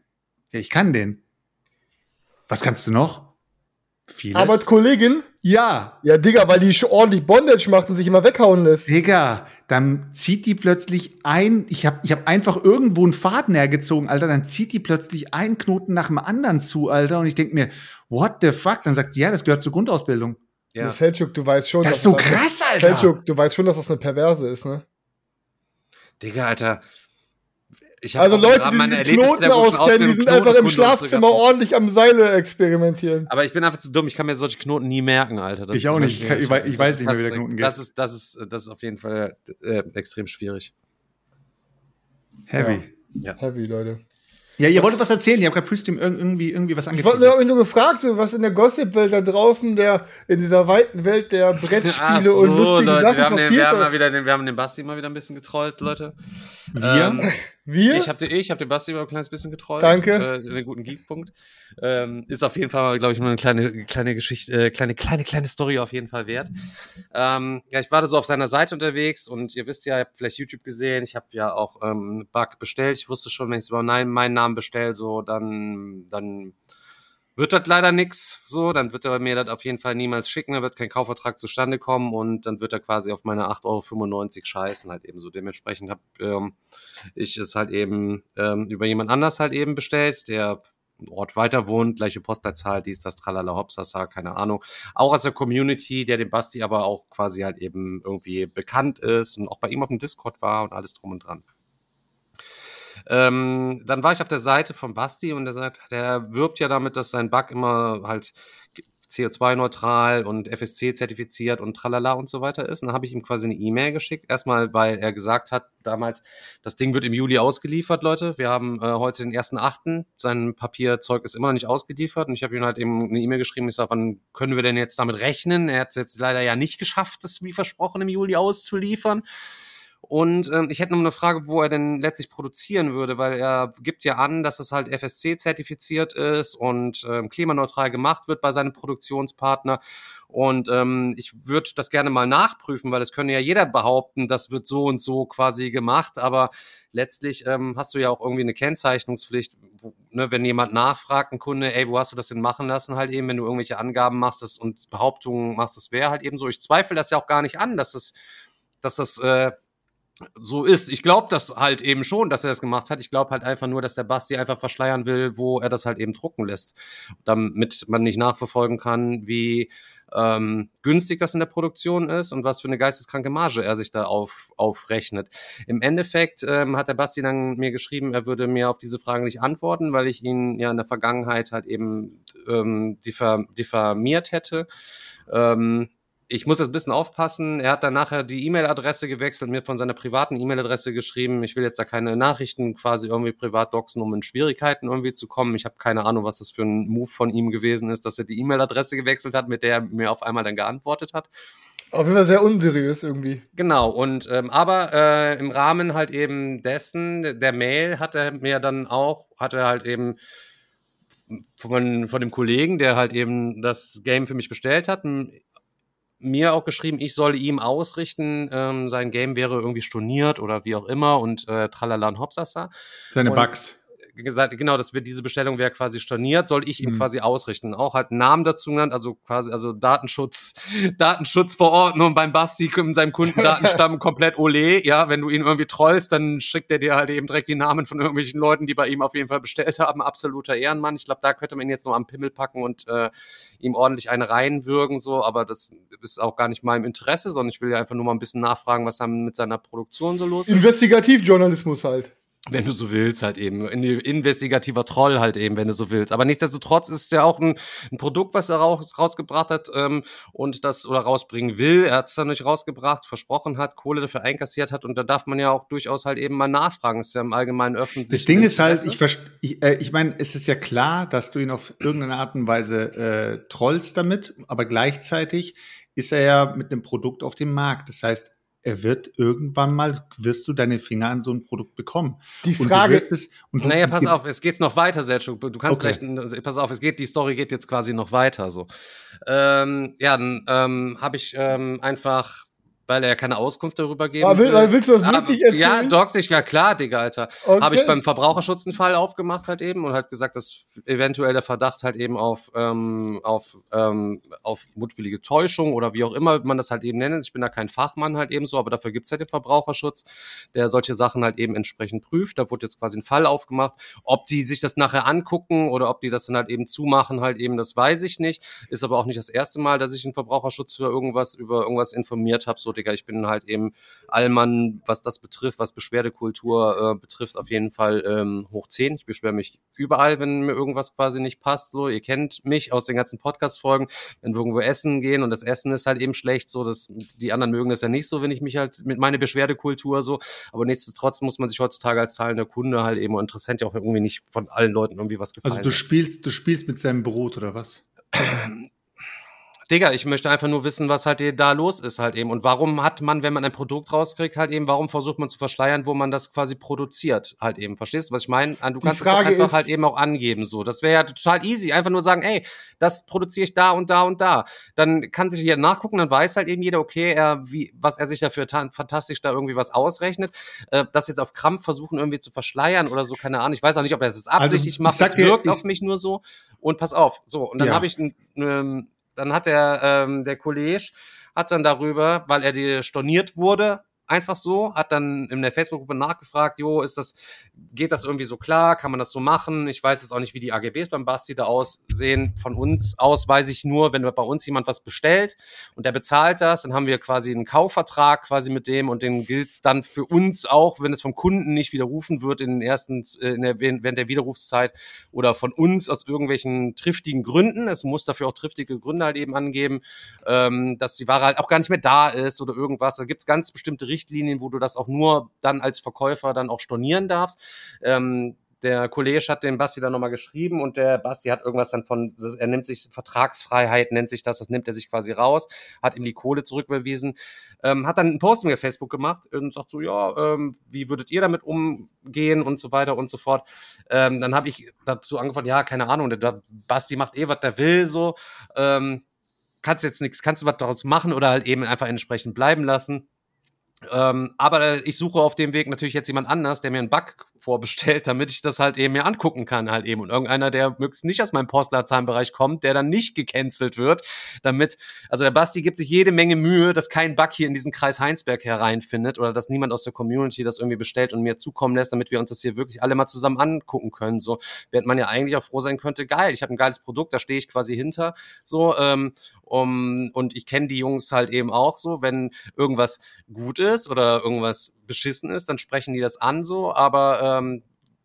Ja, ich kann den. Was kannst du noch? Vieles. Arbeitskollegin? Ja. Ja, Digga, weil die sch- ordentlich Bondage macht und sich immer weghauen lässt. Digga, dann zieht die plötzlich ein, ich hab, ich hab einfach irgendwo einen Faden hergezogen, Alter, dann zieht die plötzlich einen Knoten nach dem anderen zu, Alter, und ich denk mir, what the fuck? Dann sagt die, ja, das gehört zur Grundausbildung. Ja. Selçuk, du weißt schon, Das dass ist so das- krass, Alter. Selçuk, du weißt schon, dass das eine Perverse ist, ne? Digga, Alter. Ich hab Also auch im Leute, Rahmen die meiner sich mit Knoten erlebnispädagogischen auskennen, die Ausbildung sind einfach im Knotenkunde und so Schlafzimmer gehabt. ordentlich am Seile experimentieren. Aber ich bin einfach zu dumm, ich kann mir solche Knoten nie merken, Alter. Das Ich ist auch immer nicht. Ich kann- schwierig. ich weiß- ich weiß nicht mehr, Das- wie der Knoten geht. Das ist, das ist, das ist auf jeden Fall äh, extrem schwierig. Heavy. Ja. Heavy, Leute. Ja, ihr wolltet was erzählen, ihr habt gerade Prestim irg- irgendwie, irgendwie was Ich wollte angeteasert. nur, nur gefragt, so, was in der Gossip-Welt da draußen, der, in dieser weiten Welt der Brettspiele Ach so, und lustigen Leute, Sachen wir haben, den, passiert. wir, haben hat. mal wieder den, wir haben den Basti mal wieder ein bisschen getrollt, Leute. Wir? Ähm, Wir? Ich habe den, ich hab den Basti mal ein kleines bisschen getrollt. Danke. Äh, den guten Geek-Punkt. Ähm, ist auf jeden Fall, glaube ich, nur eine kleine, kleine Geschichte, äh, kleine, kleine, kleine Story auf jeden Fall wert. Ähm, ja, ich war da so auf seiner Seite unterwegs und ihr wisst ja, ihr habt vielleicht YouTube gesehen, ich habe ja auch ähm, Bug bestellt. Ich wusste schon, wenn ich es über nein, meinen Namen bestelle, so, dann, dann wird das leider nix, so, dann wird er mir das auf jeden Fall niemals schicken, da wird kein Kaufvertrag zustande kommen und dann wird er quasi auf meine acht Euro fünfundneunzig scheißen halt eben so. Dementsprechend habe ähm, ich es halt eben ähm, über jemand anders halt eben bestellt, der einen Ort weiter wohnt, gleiche Postleitzahl, dies, das, tralala, hopsasa, keine Ahnung. Auch aus der Community, der dem Basti aber auch quasi halt eben irgendwie bekannt ist und auch bei ihm auf dem Discord war und alles drum und dran. Ähm, dann war ich auf der Seite von Basti und der sagt, der wirbt ja damit, dass sein Bug immer halt C O zwei neutral und F S C zertifiziert und tralala und so weiter ist. Und dann habe ich ihm quasi eine E-Mail geschickt. Erstmal, weil er gesagt hat damals, das Ding wird im Juli ausgeliefert, Leute. Wir haben äh, heute den ersten achten Sein Papierzeug ist immer noch nicht ausgeliefert. Und ich habe ihm halt eben eine E-Mail geschrieben. Ich sage, wann können wir denn jetzt damit rechnen? Er hat es jetzt leider ja nicht geschafft, das wie versprochen im Juli auszuliefern. Und ähm, ich hätte noch eine Frage, wo er denn letztlich produzieren würde, weil er gibt ja an, dass es halt F S C-zertifiziert ist und ähm, klimaneutral gemacht wird bei seinem Produktionspartner. Und ähm, ich würde das gerne mal nachprüfen, weil es könnte ja jeder behaupten, das wird so und so quasi gemacht. Aber letztlich ähm, hast du ja auch irgendwie eine Kennzeichnungspflicht, wo, ne, wenn jemand nachfragt, ein Kunde, ey, wo hast du das denn machen lassen, halt eben, wenn du irgendwelche Angaben machst das und Behauptungen machst, das wäre halt eben so. Ich zweifle das ja auch gar nicht an, dass das, dass das äh, so ist. Ich glaube das halt eben schon, dass er das gemacht hat. Ich glaube halt einfach nur, dass der Basti einfach verschleiern will, wo er das halt eben drucken lässt. Damit man nicht nachverfolgen kann, wie ähm, günstig das in der Produktion ist und was für eine geisteskranke Marge er sich da auf, aufrechnet. Im Endeffekt ähm, hat der Basti dann mir geschrieben, er würde mir auf diese Fragen nicht antworten, weil ich ihn ja in der Vergangenheit halt eben ähm, diffam- diffamiert hätte. Ähm, Ich muss jetzt ein bisschen aufpassen. Er hat dann nachher die E-Mail-Adresse gewechselt, mir von seiner privaten E-Mail-Adresse geschrieben. Ich will jetzt da keine Nachrichten quasi irgendwie privat doxen, um in Schwierigkeiten irgendwie zu kommen. Ich habe keine Ahnung, was das für ein Move von ihm gewesen ist, dass er die E-Mail-Adresse gewechselt hat, mit der er mir auf einmal dann geantwortet hat. Auf jeden Fall sehr unseriös irgendwie. Genau, und ähm, aber äh, im Rahmen halt eben dessen, der Mail, hat er mir dann auch, hat er halt eben von, von dem Kollegen, der halt eben das Game für mich bestellt hat, ein mir auch geschrieben, ich solle ihm ausrichten, ähm, sein Game wäre irgendwie storniert oder wie auch immer und äh, tralala und hopsasa. Seine und Bugs. Gesagt, genau, das wird, diese Bestellung wäre quasi storniert, soll ich ihm Mhm. quasi ausrichten. Auch halt einen Namen dazu genannt, also quasi, also Datenschutz, Datenschutzverordnung beim Basti in seinem Kundendatenstamm komplett ole. Ja, wenn du ihn irgendwie trollst, dann schickt er dir halt eben direkt die Namen von irgendwelchen Leuten, die bei ihm auf jeden Fall bestellt haben. Absoluter Ehrenmann. Ich glaube, da könnte man ihn jetzt noch am Pimmel packen und äh, ihm ordentlich eine reinwürgen, so, aber das ist auch gar nicht meinem Interesse, sondern ich will ja einfach nur mal ein bisschen nachfragen, was da mit seiner Produktion so los ist. Investigativjournalismus halt. Wenn du so willst, halt eben. In- Investigativer Troll halt eben, wenn du so willst. Aber nichtsdestotrotz ist es ja auch ein, ein Produkt, was er raus, rausgebracht hat ähm, und das oder rausbringen will. Er hat es dann nicht rausgebracht, versprochen hat, Kohle dafür einkassiert hat und da darf man ja auch durchaus halt eben mal nachfragen. Das ist ja im allgemeinen öffentlichen Das Ding ist halt, Interesse. ich, verst- ich, äh, ich meine, es ist ja klar, dass du ihn auf irgendeine Art und Weise äh, trollst damit, aber gleichzeitig ist er ja mit einem Produkt auf dem Markt. Das heißt, er wird irgendwann mal, wirst du deine Finger an so ein Produkt bekommen. Die Und Frage- du wirst es, und du, Naja, pass auf, es geht's noch weiter, Selçuk. Du kannst Okay. vielleicht, pass auf, es geht, die Story geht jetzt quasi noch weiter, so. Ähm, ja, dann ähm, habe ich ähm, einfach weil er keine Auskunft darüber geben Ah, will, will. willst du das Ah, wirklich erzählen? Ja, doxig, ja klar, Digga, Alter. Okay. Habe ich beim Verbraucherschutz einen Fall aufgemacht halt eben und halt gesagt, dass eventuell der Verdacht halt eben auf ähm, auf ähm, auf mutwillige Täuschung oder wie auch immer man das halt eben nennt. Ich bin da kein Fachmann halt eben so, aber dafür gibt's halt den Verbraucherschutz, der solche Sachen halt eben entsprechend prüft. Da wurde jetzt quasi ein Fall aufgemacht. Ob die sich das nachher angucken oder ob die das dann halt eben zumachen, halt eben, das weiß ich nicht. Ist aber auch nicht das erste Mal, dass ich den Verbraucherschutz für irgendwas über irgendwas informiert habe. So, Digga, ich bin halt eben Allmann, was das betrifft, was Beschwerdekultur äh, betrifft, auf jeden Fall ähm, hoch zehn. Ich beschwere mich überall, wenn mir irgendwas quasi nicht passt. So, ihr kennt mich aus den ganzen Podcast-Folgen, wenn wir irgendwo essen gehen und das Essen ist halt eben schlecht, so, dass die anderen mögen das ja nicht so, wenn ich mich halt mit meiner Beschwerdekultur so, aber nichtsdestotrotz muss man sich heutzutage als zahlender Kunde halt eben und Interessent ja auch irgendwie nicht von allen Leuten irgendwie was gefallen. Also du spielst, du spielst mit seinem Brot oder was? Digga, ich möchte einfach nur wissen, was halt da los ist halt eben. Und warum hat man, wenn man ein Produkt rauskriegt, halt eben, warum versucht man zu verschleiern, wo man das quasi produziert halt eben. Verstehst du, was ich meine? Du kannst es doch einfach halt eben auch angeben so. Das wäre ja total easy. Einfach nur sagen, ey, das produziere ich da und da und da. Dann kann sich jeder nachgucken, dann weiß halt eben jeder, okay, er, wie, was er sich dafür ta- fantastisch da irgendwie was ausrechnet. Äh, das jetzt auf Krampf versuchen irgendwie zu verschleiern oder so, keine Ahnung. Ich weiß auch nicht, ob er es absichtlich Also, macht. Es dir, wirkt ich, auf mich nur so. Und pass auf, so. Und dann ja. habe ich ein, ähm, Dann hat der, ähm, der Kollege hat dann darüber, weil er dir storniert wurde, einfach so, hat dann in der Facebook-Gruppe nachgefragt, jo, ist das, geht das irgendwie so klar, kann man das so machen? Ich weiß jetzt auch nicht, wie die A G Bs beim Basti da aussehen. Von uns aus weiß ich nur, wenn bei uns jemand was bestellt und der bezahlt das, dann haben wir quasi einen Kaufvertrag quasi mit dem und den gilt's dann für uns auch, wenn es vom Kunden nicht widerrufen wird in den ersten, in der, während der Widerrufszeit oder von uns aus irgendwelchen triftigen Gründen. Es muss dafür auch triftige Gründe halt eben angeben, ähm, dass die Ware halt auch gar nicht mehr da ist oder irgendwas. Da gibt's ganz bestimmte Richtlinien, wo du das auch nur dann als Verkäufer dann auch stornieren darfst. Ähm, der Kollege hat dem Basti dann nochmal geschrieben und der Basti hat irgendwas dann von, er nimmt sich Vertragsfreiheit, nennt sich das, das nimmt er sich quasi raus, hat ihm die Kohle zurücküberwiesen, ähm, hat dann ein Posting auf Facebook gemacht und sagt so, ja, ähm, wie würdet ihr damit umgehen und so weiter und so fort. Ähm, dann habe ich dazu angefangen, ja, keine Ahnung, der Basti macht eh, was der will, so, ähm, kannst jetzt nichts, kannst du was daraus machen oder halt eben einfach entsprechend bleiben lassen. Ähm, aber ich suche auf dem Weg natürlich jetzt jemand anders, der mir einen Bug vorbestellt, damit ich das halt eben mir angucken kann halt eben. Und irgendeiner, der möglichst nicht aus meinem Postleitzahlenbereich kommt, der dann nicht gecancelt wird, damit, also der Basti gibt sich jede Menge Mühe, dass kein Bug hier in diesen Kreis Heinsberg hereinfindet oder dass niemand aus der Community das irgendwie bestellt und mir zukommen lässt, damit wir uns das hier wirklich alle mal zusammen angucken können. So, während man ja eigentlich auch froh sein könnte, geil, ich habe ein geiles Produkt, da stehe ich quasi hinter, so, ähm, um, und ich kenne die Jungs halt eben auch so, wenn irgendwas gut ist oder irgendwas beschissen ist, dann sprechen die das an so, aber ähm,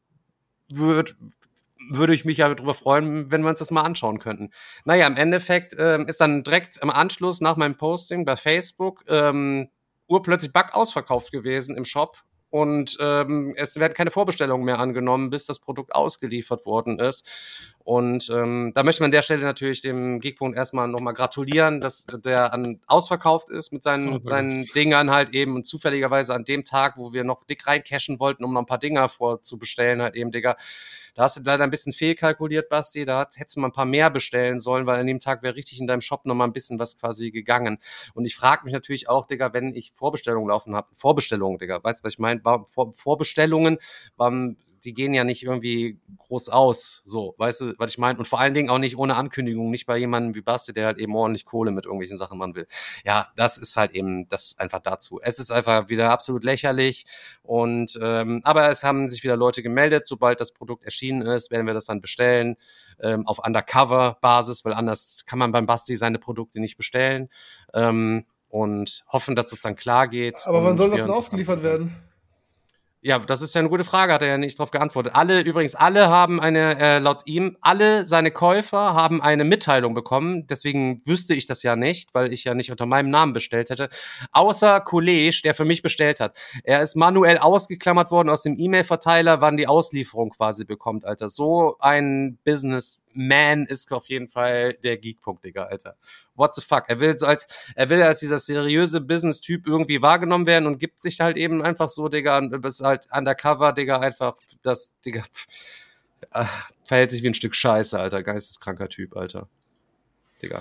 würde würde ich mich ja darüber freuen, wenn wir uns das mal anschauen könnten. Naja, im Endeffekt ähm, ist dann direkt im Anschluss nach meinem Posting bei Facebook ähm, urplötzlich Bug ausverkauft gewesen im Shop und ähm, es werden keine Vorbestellungen mehr angenommen, bis das Produkt ausgeliefert worden ist. Und ähm, da möchte man an der Stelle natürlich dem Geekpunkt erstmal nochmal gratulieren, dass der an ausverkauft ist mit seinen, seinen Dingern halt eben und zufälligerweise an dem Tag, wo wir noch dick reincashen wollten, um noch ein paar Dinger vorzubestellen halt eben, Digga. Da hast du leider ein bisschen fehlkalkuliert, Basti. Da hättest du mal ein paar mehr bestellen sollen, weil an dem Tag wäre richtig in deinem Shop noch mal ein bisschen was quasi gegangen. Und ich frage mich natürlich auch, Digga, wenn ich Vorbestellungen laufen habe, Vorbestellungen, Digga, weißt du, was ich meine? Vor, Vorbestellungen, warum, die gehen ja nicht irgendwie groß aus, so, weißt du, was ich meine? Und vor allen Dingen auch nicht ohne Ankündigung, nicht bei jemandem wie Basti, der halt eben ordentlich Kohle mit irgendwelchen Sachen machen will. Ja, das ist halt eben, das ist einfach dazu. Es ist einfach wieder absolut lächerlich und, ähm, aber es haben sich wieder Leute gemeldet, sobald das Produkt erschienen ist, werden wir das dann bestellen, ähm, auf Undercover-Basis, weil anders kann man beim Basti seine Produkte nicht bestellen, ähm, und hoffen, dass es dann klar geht. Aber wann soll das wir denn uns ausgeliefert werden? Ja, das ist ja eine gute Frage, hat er ja nicht drauf geantwortet. Alle, übrigens, alle haben eine, äh, laut ihm, alle seine Käufer haben eine Mitteilung bekommen. Deswegen wüsste ich das ja nicht, weil ich ja nicht unter meinem Namen bestellt hätte. Außer Kollege, der für mich bestellt hat. Er ist manuell ausgeklammert worden aus dem E-Mail-Verteiler, wann die Auslieferung quasi bekommt, Alter. So ein Businessman ist auf jeden Fall der Geekpunkt, Digga, Alter. What the fuck? Er will so als, er will als dieser seriöse Business-Typ irgendwie wahrgenommen werden und gibt sich halt eben einfach so, Digga, und ist halt undercover, Digga, einfach das, Digga, pff, äh, verhält sich wie ein Stück Scheiße, Alter, geisteskranker Typ, Alter. Digga.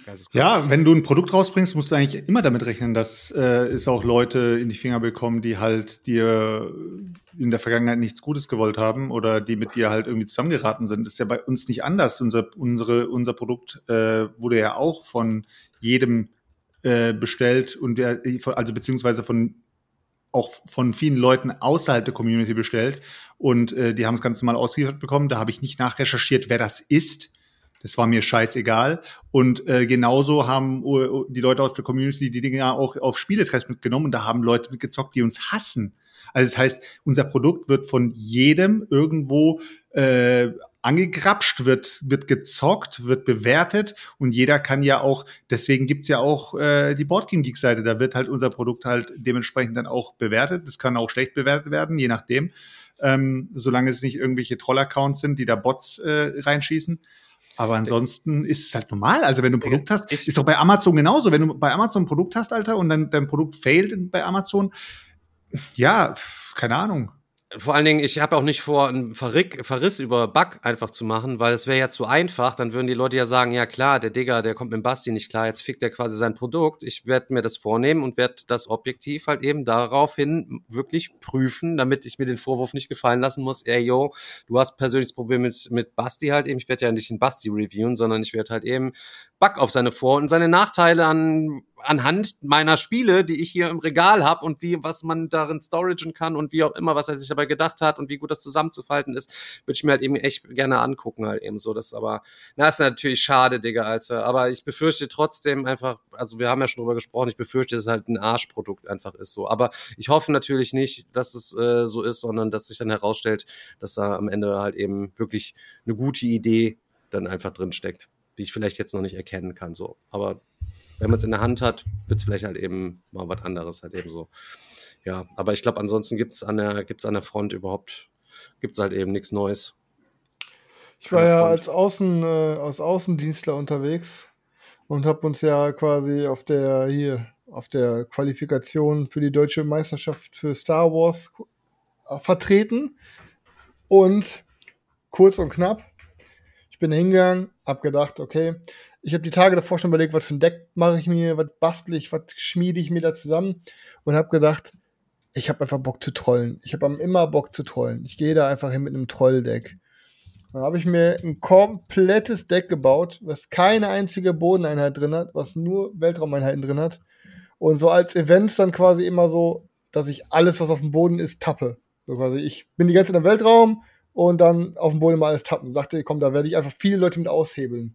Ja, wenn du ein Produkt rausbringst, musst du eigentlich immer damit rechnen, dass äh, es auch Leute in die Finger bekommen, die halt dir in der Vergangenheit nichts Gutes gewollt haben oder die mit dir halt irgendwie zusammengeraten sind. Das ist ja bei uns nicht anders. Unser, unsere, unser Produkt äh, wurde ja auch von jedem äh, bestellt und der, also beziehungsweise von auch von vielen Leuten außerhalb der Community bestellt und äh, die haben es ganz normal ausgeliefert bekommen. Da habe ich nicht nachrecherchiert, wer das ist. Das war mir scheißegal. Und äh, genauso haben uh, die Leute aus der Community die Dinge auch auf Spieletreffs mitgenommen und da haben Leute mitgezockt, die uns hassen. Also das heißt, unser Produkt wird von jedem irgendwo äh, angegrapscht, wird wird gezockt, wird bewertet und jeder kann ja auch, deswegen gibt's ja auch äh, die Boardgame-Geek-Seite, da wird halt unser Produkt halt dementsprechend dann auch bewertet. Das kann auch schlecht bewertet werden, je nachdem, ähm, solange es nicht irgendwelche Troll-Accounts sind, die da Bots äh, reinschießen. Aber ansonsten ist es halt normal. Also wenn du ein Produkt hast, Ich- ist doch bei Amazon genauso. Wenn du bei Amazon ein Produkt hast, Alter, und dann dein Produkt failt bei Amazon, ja, pf, keine Ahnung. Vor allen Dingen, ich habe auch nicht vor, einen Verrick, Verriss über Bug einfach zu machen, weil es wäre ja zu einfach. Dann würden die Leute ja sagen, ja klar, der Digger, der kommt mit dem Basti nicht klar, jetzt fickt er quasi sein Produkt. Ich werde mir das vornehmen und werde das objektiv halt eben daraufhin wirklich prüfen, damit ich mir den Vorwurf nicht gefallen lassen muss, ey, yo, du hast persönliches Problem mit, mit Basti halt eben. Ich werde ja nicht den Basti reviewen, sondern ich werde halt eben Bug auf seine Vor- und seine Nachteile an anhand meiner Spiele, die ich hier im Regal habe und wie, was man darin storagen kann und wie auch immer, was er sich dabei gedacht hat und wie gut das zusammenzufalten ist, würde ich mir halt eben echt gerne angucken halt eben so. Das ist aber, na, ist natürlich schade, Digga, Alter. Aber ich befürchte trotzdem einfach, also wir haben ja schon drüber gesprochen, ich befürchte, dass es halt ein Arschprodukt einfach ist so. Aber ich hoffe natürlich nicht, dass es äh, so ist, sondern dass sich dann herausstellt, dass da am Ende halt eben wirklich eine gute Idee dann einfach drin steckt, die ich vielleicht jetzt noch nicht erkennen kann, so. Aber wenn man es in der Hand hat, wird es vielleicht halt eben mal was anderes halt eben so. Ja, aber ich glaube, ansonsten gibt es an der, gibt's an der Front überhaupt, gibt es halt eben nichts Neues. Ich war An der ja Front. als Außen, äh, als Außendienstler unterwegs und habe uns ja quasi auf der hier auf der Qualifikation für die deutsche Meisterschaft für Star Wars äh, vertreten. Und kurz und knapp, ich bin hingegangen, hab gedacht, okay, ich habe die Tage davor schon überlegt, was für ein Deck mache ich mir, was bastle ich, was schmiede ich mir da zusammen und habe gedacht, ich habe einfach Bock zu trollen. Ich habe immer Bock zu trollen. Ich gehe da einfach hin mit einem Trolldeck. Dann habe ich mir ein komplettes Deck gebaut, was keine einzige Bodeneinheit drin hat, was nur Weltraumeinheiten drin hat. Und so als Events dann quasi immer so, dass ich alles, was auf dem Boden ist, tappe. So quasi, ich bin die ganze Zeit im Weltraum und dann auf dem Boden immer alles tappen. Sagte, komm, da werde ich einfach viele Leute mit aushebeln.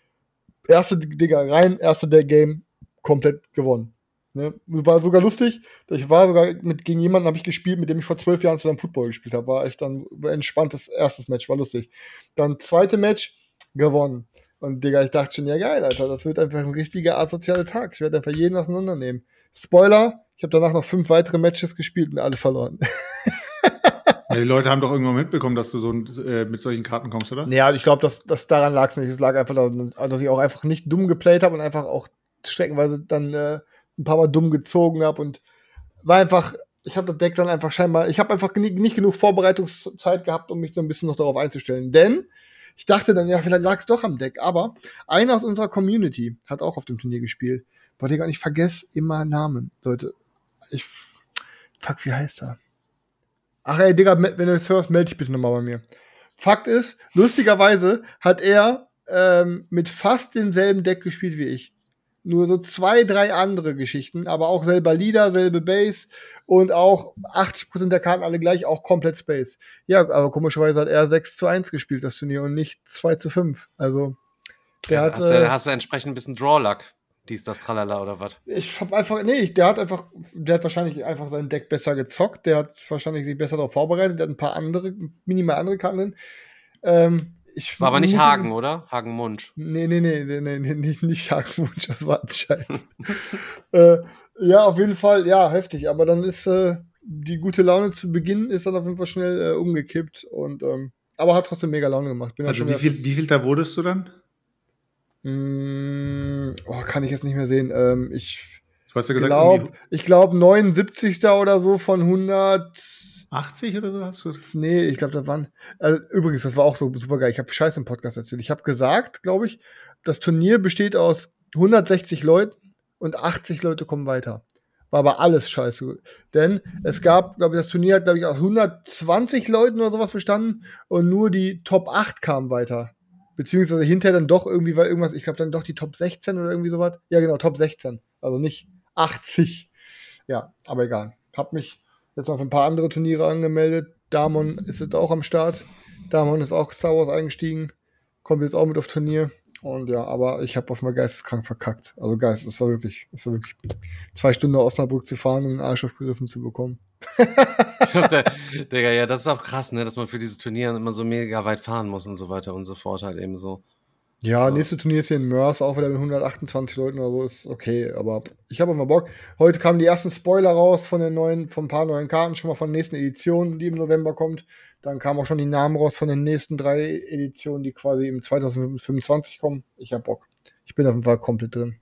Erste Digga rein, erste der Game, komplett gewonnen. Ne? War sogar lustig. Ich war sogar mit, gegen jemanden habe ich gespielt, mit dem ich vor zwölf Jahren zusammen Football gespielt habe. War echt dann ein entspanntes erstes Match, war lustig. Dann zweite Match, gewonnen. Und Digga, ich dachte schon, ja geil, Alter, das wird einfach ein richtiger asozialer Tag. Ich werde einfach jeden auseinandernehmen. Spoiler, ich habe danach noch fünf weitere Matches gespielt und alle verloren. Ja, die Leute haben doch irgendwann mitbekommen, dass du so äh, mit solchen Karten kommst, oder? Ja, ich glaube, dass das daran lag es nicht. Es lag einfach daran, dass ich auch einfach nicht dumm geplayt habe und einfach auch streckenweise dann äh, ein paar Mal dumm gezogen habe und war einfach, ich habe das Deck dann einfach scheinbar, ich habe einfach nie, nicht genug Vorbereitungszeit gehabt, um mich so ein bisschen noch darauf einzustellen. Denn ich dachte dann, ja, vielleicht lag es doch am Deck. Aber einer aus unserer Community hat auch auf dem Turnier gespielt. Boah, Digga, und ich vergesse immer Namen, Leute. Ich, fuck, wie heißt er? Ach ey, Digga, wenn du es hörst, melde dich bitte nochmal bei mir. Fakt ist, lustigerweise hat er ähm, mit fast demselben Deck gespielt wie ich. Nur so zwei, drei andere Geschichten, aber auch selber Leader, selbe Base und auch achtzig Prozent der Karten alle gleich, auch komplett Space. Ja, aber komischerweise hat er sechs zu eins gespielt, das Turnier, und nicht zwei zu fünf. Also, der Ja, hat. hast, Äh, du, hast du entsprechend ein bisschen Draw-Luck, dies, das, tralala oder was? Ich hab einfach, nee, der hat einfach, der hat wahrscheinlich einfach sein Deck besser gezockt, der hat wahrscheinlich sich besser darauf vorbereitet, der hat ein paar andere, minimal andere Karten drin. Ähm, ich Das war aber nicht muss- Hagen, oder? Hagen-Munch. Nee, nee, nee, nee, nee, nee nicht, nicht Hagenwunsch, das war ein Scheiß. äh, ja, auf jeden Fall, ja, heftig, aber dann ist äh, die gute Laune zu Beginn ist dann auf jeden Fall schnell äh, umgekippt und, ähm, aber hat trotzdem mega Laune gemacht. Bin dann Also schon wie wieder viel, wie viel da wurdest du dann? Mm, oh, kann ich jetzt nicht mehr sehen. Ähm, ich Du hast ja gesagt, glaube, irgendwie ich glaube neunundsiebzig. oder so von hundert. achtzig oder so hast du? Nee, ich glaube, das waren. Also, übrigens, das war auch so super geil. Ich habe Scheiß im Podcast erzählt. Ich habe gesagt, glaube ich, das Turnier besteht aus hundertsechzig Leuten und achtzig Leute kommen weiter. War aber alles scheiße gut. Denn es gab, glaube ich, das Turnier hat, glaube ich, aus hundertzwanzig Leuten oder sowas bestanden und nur die Top acht kamen weiter. Beziehungsweise hinterher dann doch irgendwie war irgendwas, ich glaube dann doch die Top sechzehn oder irgendwie sowas. Ja, genau, Top sechzehn. Also nicht achtzig. Ja, aber egal. Hab mich jetzt auf ein paar andere Turniere angemeldet. Damon ist jetzt auch am Start. Damon ist auch Star Wars eingestiegen. Kommt jetzt auch mit auf Turnier. Und ja, aber ich habe auf mal geisteskrank verkackt. Also Geist, das war wirklich, das war wirklich zwei Stunden nach Osnabrück zu fahren, um den Arsch aufgerissen zu bekommen. Digga, ja, das ist auch krass, ne, dass man für diese Turniere immer so mega weit fahren muss und so weiter und so fort halt eben so. Ja, so. Nächste Turnier ist hier in Mörs, auch wieder mit hundertachtundzwanzig Leuten oder so, ist okay, aber ich habe auch mal Bock. Heute kamen die ersten Spoiler raus von den neuen, von ein paar neuen Karten, schon mal von der nächsten Edition, die im November kommt. Dann kamen auch schon die Namen raus von den nächsten drei Editionen, die quasi im zwanzig fünfundzwanzig kommen. Ich hab Bock. Ich bin auf jeden Fall komplett drin.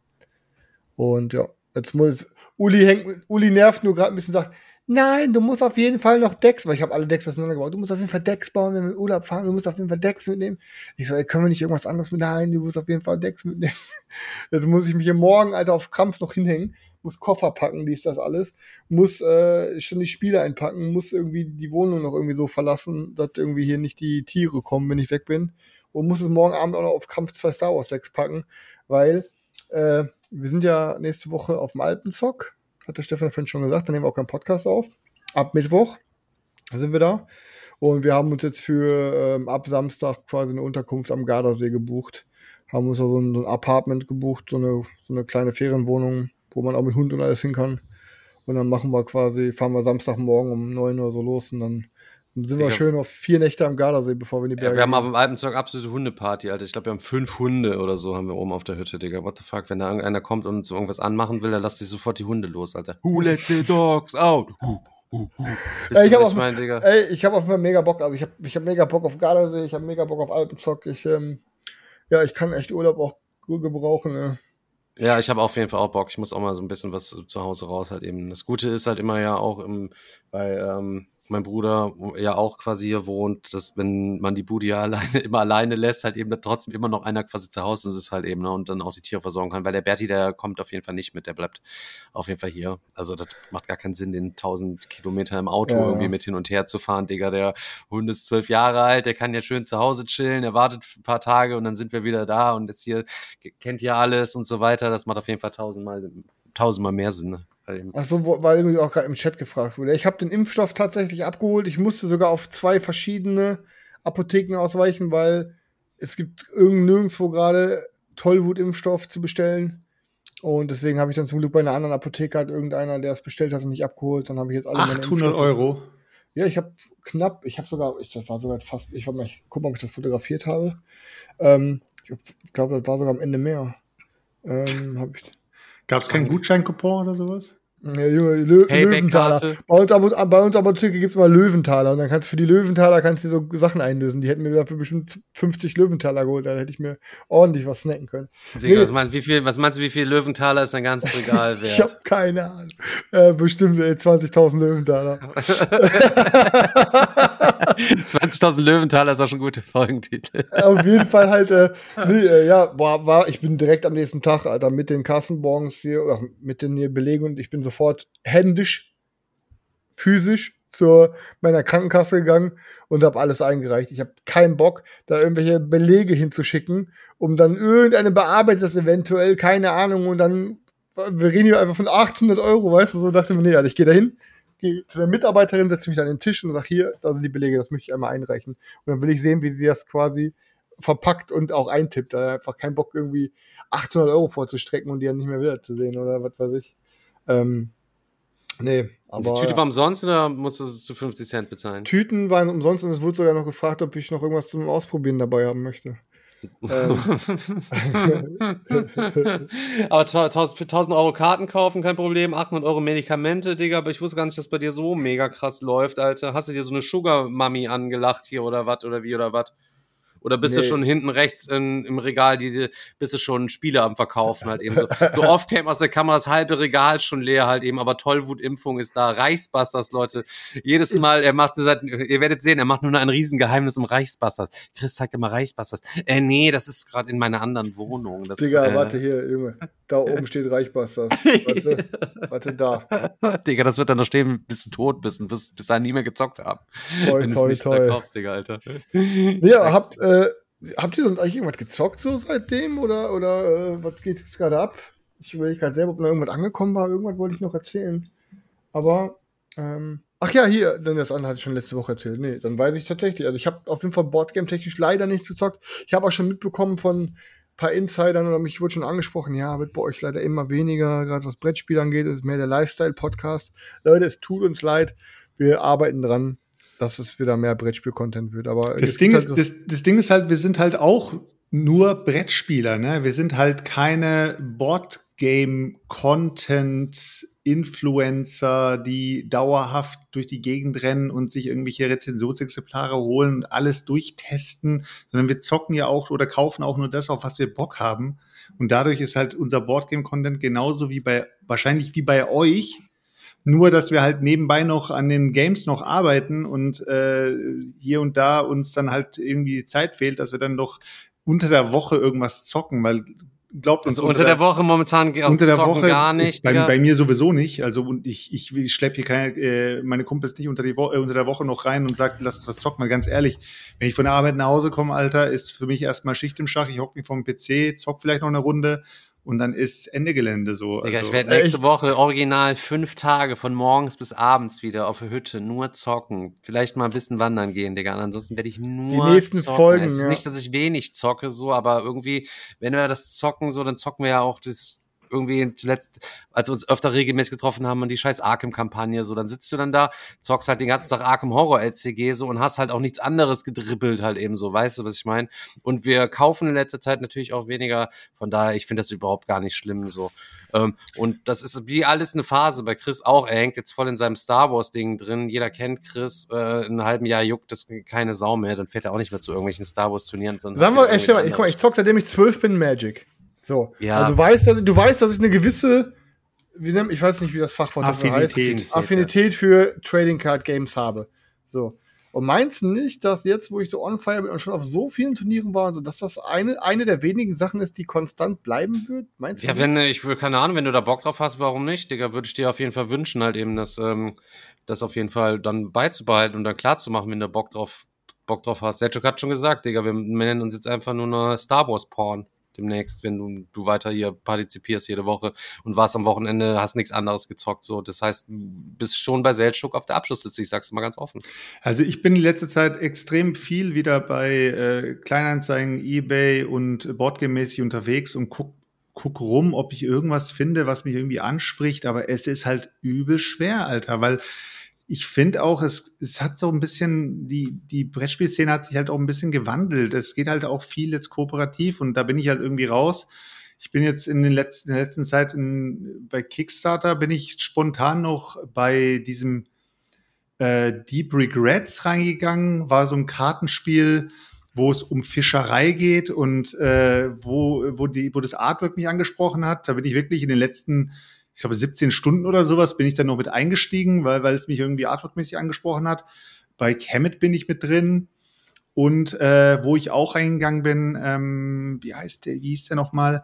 Und ja, jetzt muss Uli hängt, Uli nervt nur gerade ein bisschen, sagt, nein, du musst auf jeden Fall noch Decks, weil ich habe alle Decks auseinandergebaut. Du musst auf jeden Fall Decks bauen, wenn wir in Urlaub fahren. Du musst auf jeden Fall Decks mitnehmen. Ich so, ey, können wir nicht irgendwas anderes mit? Nein, du musst auf jeden Fall Decks mitnehmen. Jetzt muss ich mich hier morgen, Alter, auf Krampf noch hinhängen. Muss Koffer packen, dies, das alles. Muss äh, schon die Spiele einpacken. Muss irgendwie die Wohnung noch irgendwie so verlassen, dass irgendwie hier nicht die Tiere kommen, wenn ich weg bin. Und muss es morgen Abend auch noch auf Krampf zwei Star Wars Decks packen, weil äh, wir sind ja nächste Woche auf dem Alpenzock. Hat der Stefan vorhin schon gesagt, dann nehmen wir auch keinen Podcast auf. Ab Mittwoch sind wir da. Und wir haben uns jetzt für ähm, ab Samstag quasi eine Unterkunft am Gardasee gebucht. Haben uns da so ein, so ein Apartment gebucht, so eine, so eine kleine Ferienwohnung, wo man auch mit Hund und alles hin kann. Und dann machen wir quasi, fahren wir Samstagmorgen um neun Uhr so los und dann sind wir Digga. schön auf vier Nächte am Gardasee, bevor wir in die Berge Ja, wir haben gehen. auf dem Alpenzeug absolute Hundeparty, Alter. Ich glaube, wir haben fünf Hunde oder so haben wir oben auf der Hütte, Digga. What the fuck? Wenn da irgendeiner kommt und so irgendwas anmachen will, dann lass dich sofort die Hunde los, Alter. Who let the dogs out? Who, who, who. Ey, ich habe ich auf, mein, Digga? ey, ich hab auf jeden Fall mega Bock. Also ich habe ich hab mega Bock auf Gardasee, ich habe mega Bock auf Alpenzock. Ich, ähm, ja, ich kann echt Urlaub auch gut gebrauchen. Ne? Ja, ich habe auf jeden Fall auch Bock. Ich muss auch mal so ein bisschen was zu Hause raus halt eben. Das Gute ist halt immer ja auch im, bei ähm, mein Bruder ja auch quasi hier wohnt, dass wenn man die Bude ja alleine immer alleine lässt, halt eben trotzdem immer noch einer quasi zu Hause ist halt eben, ne, und dann auch die Tiere versorgen kann, weil der Berti, der kommt auf jeden Fall nicht mit, der bleibt auf jeden Fall hier. Also das macht gar keinen Sinn, den tausend Kilometer im Auto Ja. irgendwie mit hin und her zu fahren, Digga. Der Hund ist zwölf Jahre alt, der kann ja schön zu Hause chillen, er wartet ein paar Tage und dann sind wir wieder da und jetzt hier kennt ja alles und so weiter. Das macht auf jeden Fall tausendmal, tausendmal mehr Sinn, ne? Ach so, wo- weil übrigens auch gerade im Chat gefragt wurde. Ich habe den Impfstoff tatsächlich abgeholt. Ich musste sogar auf zwei verschiedene Apotheken ausweichen, weil es gibt irgend nirgendwo gerade Tollwut-Impfstoff zu bestellen. Und deswegen habe ich dann zum Glück bei einer anderen Apotheke halt irgendeiner, der es bestellt hat und nicht abgeholt. Dann habe ich jetzt alle meine achthundert Impfstoffe. Euro. Ja, ich habe knapp, ich habe sogar, ich, das war sogar jetzt fast, ich wollte mal ich gucken, ob ich das fotografiert habe. Ähm, ich glaube, das war sogar am Ende mehr. Ähm, hab ich, Gab es keinen Gutscheinkupon oder sowas? ja, Junge, Lö Löwenthaler. Payback-Karte. Bei uns, aber, bei uns aber gibt es mal Löwenthaler und dann kannst du für die Löwenthaler kannst du so Sachen einlösen. Die hätten mir dafür bestimmt fünfzig Löwenthaler geholt, da hätte ich mir ordentlich was snacken können. Digga, Nee. was, meinst, wie viel, was meinst du, wie viel Löwenthaler ist ein ganzes Regal Ich wert? habe keine Ahnung. Äh, bestimmt ey, zwanzigtausend Löwenthaler. zwanzigtausend Löwenthaler ist auch schon ein guter Folgentitel. Auf jeden Fall halt, äh, nee, äh, ja, boah, war, ich bin direkt am nächsten Tag, Alter, mit den Kassenbons hier, oder mit den hier Belegen und ich bin sofort händisch, physisch zu meiner Krankenkasse gegangen und habe alles eingereicht. Ich habe keinen Bock, da irgendwelche Belege hinzuschicken, um dann irgendeine bearbeitet das eventuell, keine Ahnung, und dann, wir reden hier einfach von achthundert Euro, weißt du, so dachte ich mir, nee, Alter, ich gehe dahin, gehe zu der Mitarbeiterin, setze mich an den Tisch und sage, hier, da sind die Belege, das möchte ich einmal einreichen. Und dann will ich sehen, wie sie das quasi verpackt und auch eintippt. Da einfach keinen Bock, irgendwie achthundert Euro vorzustrecken und die dann nicht mehr wiederzusehen oder was weiß ich. Ähm, nee, Und die aber Tüte war umsonst oder musst du es zu fünfzig Cent bezahlen? Tüten waren umsonst und es wurde sogar noch gefragt, ob ich noch irgendwas zum Ausprobieren dabei haben möchte. Ähm, Aber ta- tausend für tausend Euro Karten kaufen, kein Problem. achthundert Euro Medikamente, Digga. Aber ich wusste gar nicht, dass bei dir so mega krass läuft, Alter. Hast du dir so eine Sugar-Mami angelacht hier oder was oder wie oder was? Oder bist Nee. du schon hinten rechts in, im Regal, die, bist du schon Spiele am Verkaufen halt eben so. So off-cam aus der Kamera, das halbe Regal schon leer halt eben, aber Tollwutimpfung ist da. Reichsbusters, Leute. Jedes Mal, er macht, ihr werdet sehen, er macht nur ein Riesengeheimnis um Reichsbusters. Chris, zeig dir mal Reichsbusters. Äh, nee, das ist gerade in meiner anderen Wohnung. Das, Digga, äh, warte hier, Junge. Da oben steht Reichbusters. Warte, warte da. Digga, das wird dann noch stehen, bis du tot bist und bis, bis dahin nie mehr gezockt haben. Toll, Wenn du es toll, nicht toll. verkaufst, Digga, Alter. Ja, habt, äh, habt ihr sonst eigentlich irgendwas gezockt so seitdem? Oder, oder äh, was geht jetzt gerade ab? Ich überlege gerade selber, ob noch irgendwas angekommen war. Irgendwas wollte ich noch erzählen. Aber, ähm, ach ja, hier, denn das andere hatte ich schon letzte Woche erzählt. Nee, dann weiß ich tatsächlich. Also ich habe auf jeden Fall Boardgame-technisch leider nichts gezockt. Ich habe auch schon mitbekommen von ein paar Insidern oder mich wurde schon angesprochen, ja, wird bei euch leider immer weniger, gerade was Brettspiel angeht, ist mehr der Lifestyle-Podcast. Leute, es tut uns leid. Wir arbeiten dran, dass es wieder mehr Brettspiel-Content wird. Aber Das es Ding, gibt ist, halt so- das, das Ding ist halt, wir sind halt auch nur Brettspieler, ne? Wir sind halt keine Boardgame-Content-Influencer, die dauerhaft durch die Gegend rennen und sich irgendwelche Rezensionsexemplare holen und alles durchtesten, sondern wir zocken ja auch oder kaufen auch nur das, auf was wir Bock haben. Und dadurch ist halt unser Boardgame-Content genauso wie bei, wahrscheinlich wie bei euch, nur, dass wir halt nebenbei noch an den Games noch arbeiten und äh, hier und da uns dann halt irgendwie die Zeit fehlt, dass wir dann noch unter der Woche irgendwas zocken, weil glaubt uns, Also unter der Woche momentan ge- unter der zocken Woche gar nicht. bei, Digga. bei mir sowieso nicht. Also und ich ich, ich schleppe hier keine äh, meine Kumpels nicht unter die Wo äh, unter der Woche noch rein und sag, lass uns was zocken. Mal ganz ehrlich, wenn ich von der Arbeit nach Hause komme, Alter, ist für mich erstmal Schicht im Schach. Ich hocke mich vom P C, zock vielleicht noch eine Runde. Und dann ist Ende Gelände so. Digga, Also, ich werde nächste Woche original fünf Tage von morgens bis abends wieder auf der Hütte nur zocken. Vielleicht mal ein bisschen wandern gehen, Digga. Ansonsten werde ich nur Die nächsten zocken. Folgen, Es ist ja. nicht, dass ich wenig zocke, so, aber irgendwie, wenn wir das zocken, so, dann zocken wir ja auch das irgendwie zuletzt, als wir uns öfter regelmäßig getroffen haben, und die scheiß Arkham-Kampagne, so, dann sitzt du dann da, zockst halt den ganzen Tag Arkham Horror L C G, so, und hast halt auch nichts anderes gedribbelt halt eben so, weißt du, was ich meine? Und wir kaufen in letzter Zeit natürlich auch weniger, von daher, ich finde das überhaupt gar nicht schlimm, so. Ähm, und das ist wie alles eine Phase, bei Chris auch, er hängt jetzt voll in seinem Star Wars-Ding drin, jeder kennt Chris, äh, in einem halben Jahr juckt das keine Sau mehr, dann fährt er auch nicht mehr zu irgendwelchen Star Wars-Turnieren, sondern Sagen hat wir, wieder ey, stell mal, irgendwie ich, guck mal, ich andere zock seitdem ich zwölf bin Magic. So. Ja. Also du weißt, dass, du weißt, dass ich eine gewisse, wie nennt, ich weiß nicht, wie das Fachwort dafür heißt, Affinität. Affinität für Trading Card Games habe. So. Und meinst du nicht, dass jetzt, wo ich so on fire bin und schon auf so vielen Turnieren war, so, dass das eine, eine der wenigen Sachen ist, die konstant bleiben wird? Meinst du? Ja, nicht? wenn, ich will, keine Ahnung, wenn du da Bock drauf hast, warum nicht, Digga, würde ich dir auf jeden Fall wünschen, halt eben, das, ähm, das auf jeden Fall dann beizubehalten und dann klar zu machen, wenn du Bock drauf, Bock drauf hast. Sergio hat schon gesagt, Digga, wir nennen uns jetzt einfach nur noch Star Wars Porn demnächst, wenn du, du weiter hier partizipierst jede Woche und warst am Wochenende, hast nichts anderes gezockt, so. Das heißt, du bist schon bei Seltschuk auf der Abschlussliste, ich sag's mal ganz offen. Also ich bin in letzter Zeit extrem viel wieder bei äh, Kleinanzeigen, eBay und Boardgame-mäßig unterwegs und guck, guck rum, ob ich irgendwas finde, was mich irgendwie anspricht, aber es ist halt übel schwer, Alter, weil ich finde auch, es, es hat so ein bisschen, die, die Brettspielszene hat sich halt auch ein bisschen gewandelt. Es geht halt auch viel jetzt kooperativ und da bin ich halt irgendwie raus. Ich bin jetzt in, den letzten, in der letzten Zeit in, bei Kickstarter bin ich spontan noch bei diesem äh, Deep Regrets reingegangen. War so ein Kartenspiel, wo es um Fischerei geht und äh, wo, wo, die, wo das Artwork mich angesprochen hat. Da bin ich wirklich in den letzten, ich glaube, siebzehn Stunden oder sowas bin ich dann noch mit eingestiegen, weil, weil es mich irgendwie artworkmäßig angesprochen hat. Bei Kemet bin ich mit drin. Und äh, wo ich auch reingegangen bin, ähm, wie heißt der, wie hieß der nochmal?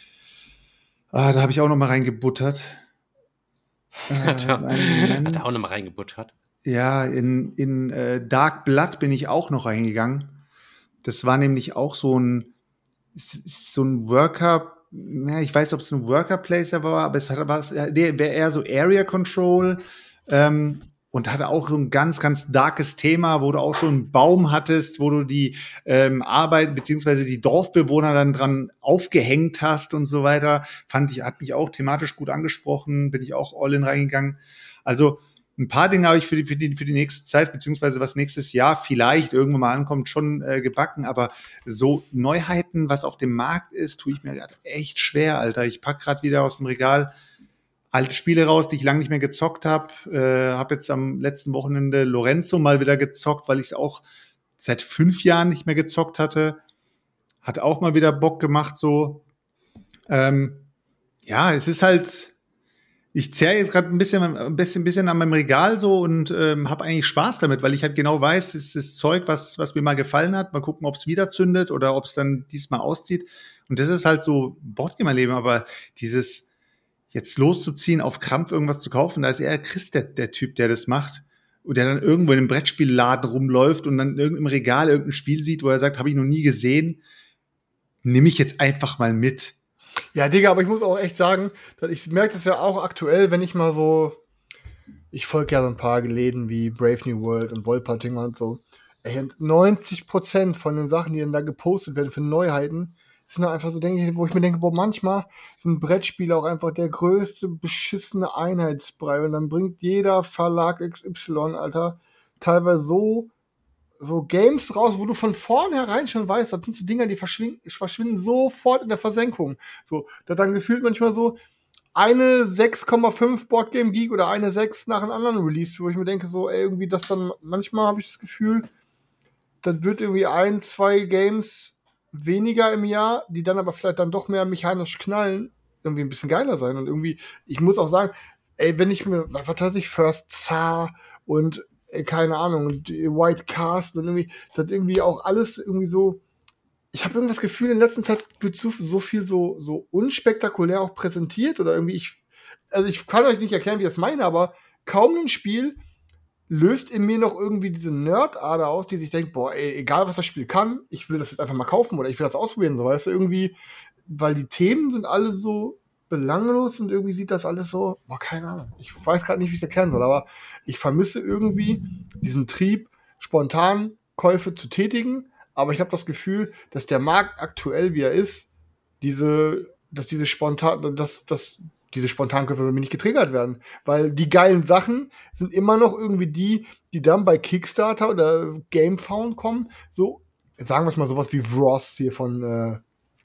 Ah, da habe ich auch noch mal reingebuttert. Äh, Hat er Moment. auch nochmal reingebuttert. Ja, in, in äh, Dark Blood bin ich auch noch reingegangen. Das war nämlich auch so ein, so ein Worker, ja, ich weiß, ob es ein Worker-Placer war, aber es hat was, der wäre eher so Area Control ähm, und hatte auch so ein ganz, ganz darkes Thema, wo du auch so einen Baum hattest, wo du die ähm, Arbeit beziehungsweise die Dorfbewohner dann dran aufgehängt hast und so weiter. Fand ich, hat mich auch thematisch gut angesprochen, bin ich auch all in reingegangen. Also ein paar Dinge habe ich für die, für die, für die nächste Zeit, beziehungsweise was nächstes Jahr vielleicht irgendwann mal ankommt, schon äh, gebacken. Aber so Neuheiten, was auf dem Markt ist, tue ich mir gerade echt schwer, Alter. Ich pack gerade wieder aus dem Regal alte Spiele raus, die ich lange nicht mehr gezockt habe. Äh, habe jetzt am letzten Wochenende Lorenzo mal wieder gezockt, weil ich es auch seit fünf Jahren nicht mehr gezockt hatte. Hat auch mal wieder Bock gemacht, so. Ähm, ja, es ist halt, ich zerre jetzt gerade ein bisschen, ein bisschen, ein bisschen an meinem Regal so und ähm, habe eigentlich Spaß damit, weil ich halt genau weiß, es ist Zeug, was, was mir mal gefallen hat. Mal gucken, ob es wieder zündet oder ob es dann diesmal auszieht. Und das ist halt so Boardgamer-Leben, aber dieses jetzt loszuziehen, auf Krampf irgendwas zu kaufen, da ist eher Chris der, der Typ, der das macht. Und der dann irgendwo in einem Brettspielladen rumläuft und dann in irgendeinem Regal irgendein Spiel sieht, wo er sagt, habe ich noch nie gesehen, nehme ich jetzt einfach mal mit. Ja, Digga, aber ich muss auch echt sagen, dass ich merke das ja auch aktuell, wenn ich mal so, ich folge ja so ein paar Läden wie Brave New World und Wolpertinger und so. Ey, neunzig Prozent von den Sachen, die dann da gepostet werden für Neuheiten, sind einfach so, denke ich, wo ich mir denke, boah, manchmal sind Brettspiele auch einfach der größte beschissene Einheitsbrei und dann bringt jeder Verlag X Y, Alter, teilweise so so Games raus, wo du von vornherein schon weißt, das sind so Dinger, die verschwinden, verschwinden sofort in der Versenkung. So, da dann gefühlt manchmal so eine sechs Komma fünf Boardgame Geek oder eine sechs nach einem anderen Release, wo ich mir denke, so, ey, irgendwie das dann, manchmal habe ich das Gefühl, dann wird irgendwie ein, zwei Games weniger im Jahr, die dann aber vielleicht dann doch mehr mechanisch knallen, irgendwie ein bisschen geiler sein. Und irgendwie, ich muss auch sagen, ey, wenn ich mir, was weiß ich, First Zar und keine Ahnung, White Cast und irgendwie, das irgendwie auch alles irgendwie so, ich habe irgendwie das Gefühl, in letzter Zeit wird so, so viel so, so unspektakulär auch präsentiert oder irgendwie, ich, also ich kann euch nicht erklären, wie ich das meine, aber kaum ein Spiel löst in mir noch irgendwie diese Nerd-Ader aus, die sich denkt, boah, ey, egal was das Spiel kann, ich will das jetzt einfach mal kaufen oder ich will das ausprobieren, so, weißt du, irgendwie, weil die Themen sind alle so belanglos und irgendwie sieht das alles so, boah, keine Ahnung. Ich weiß gerade nicht, wie ich es erklären soll, aber ich vermisse irgendwie diesen Trieb, spontan Käufe zu tätigen, aber ich habe das Gefühl, dass der Markt aktuell, wie er ist, diese, dass diese spontan, dass, dass diese Spontankäufe bei mir nicht getriggert werden, weil die geilen Sachen sind immer noch irgendwie die, die dann bei Kickstarter oder GameFound kommen, so, sagen wir es mal, sowas wie Vross hier von äh,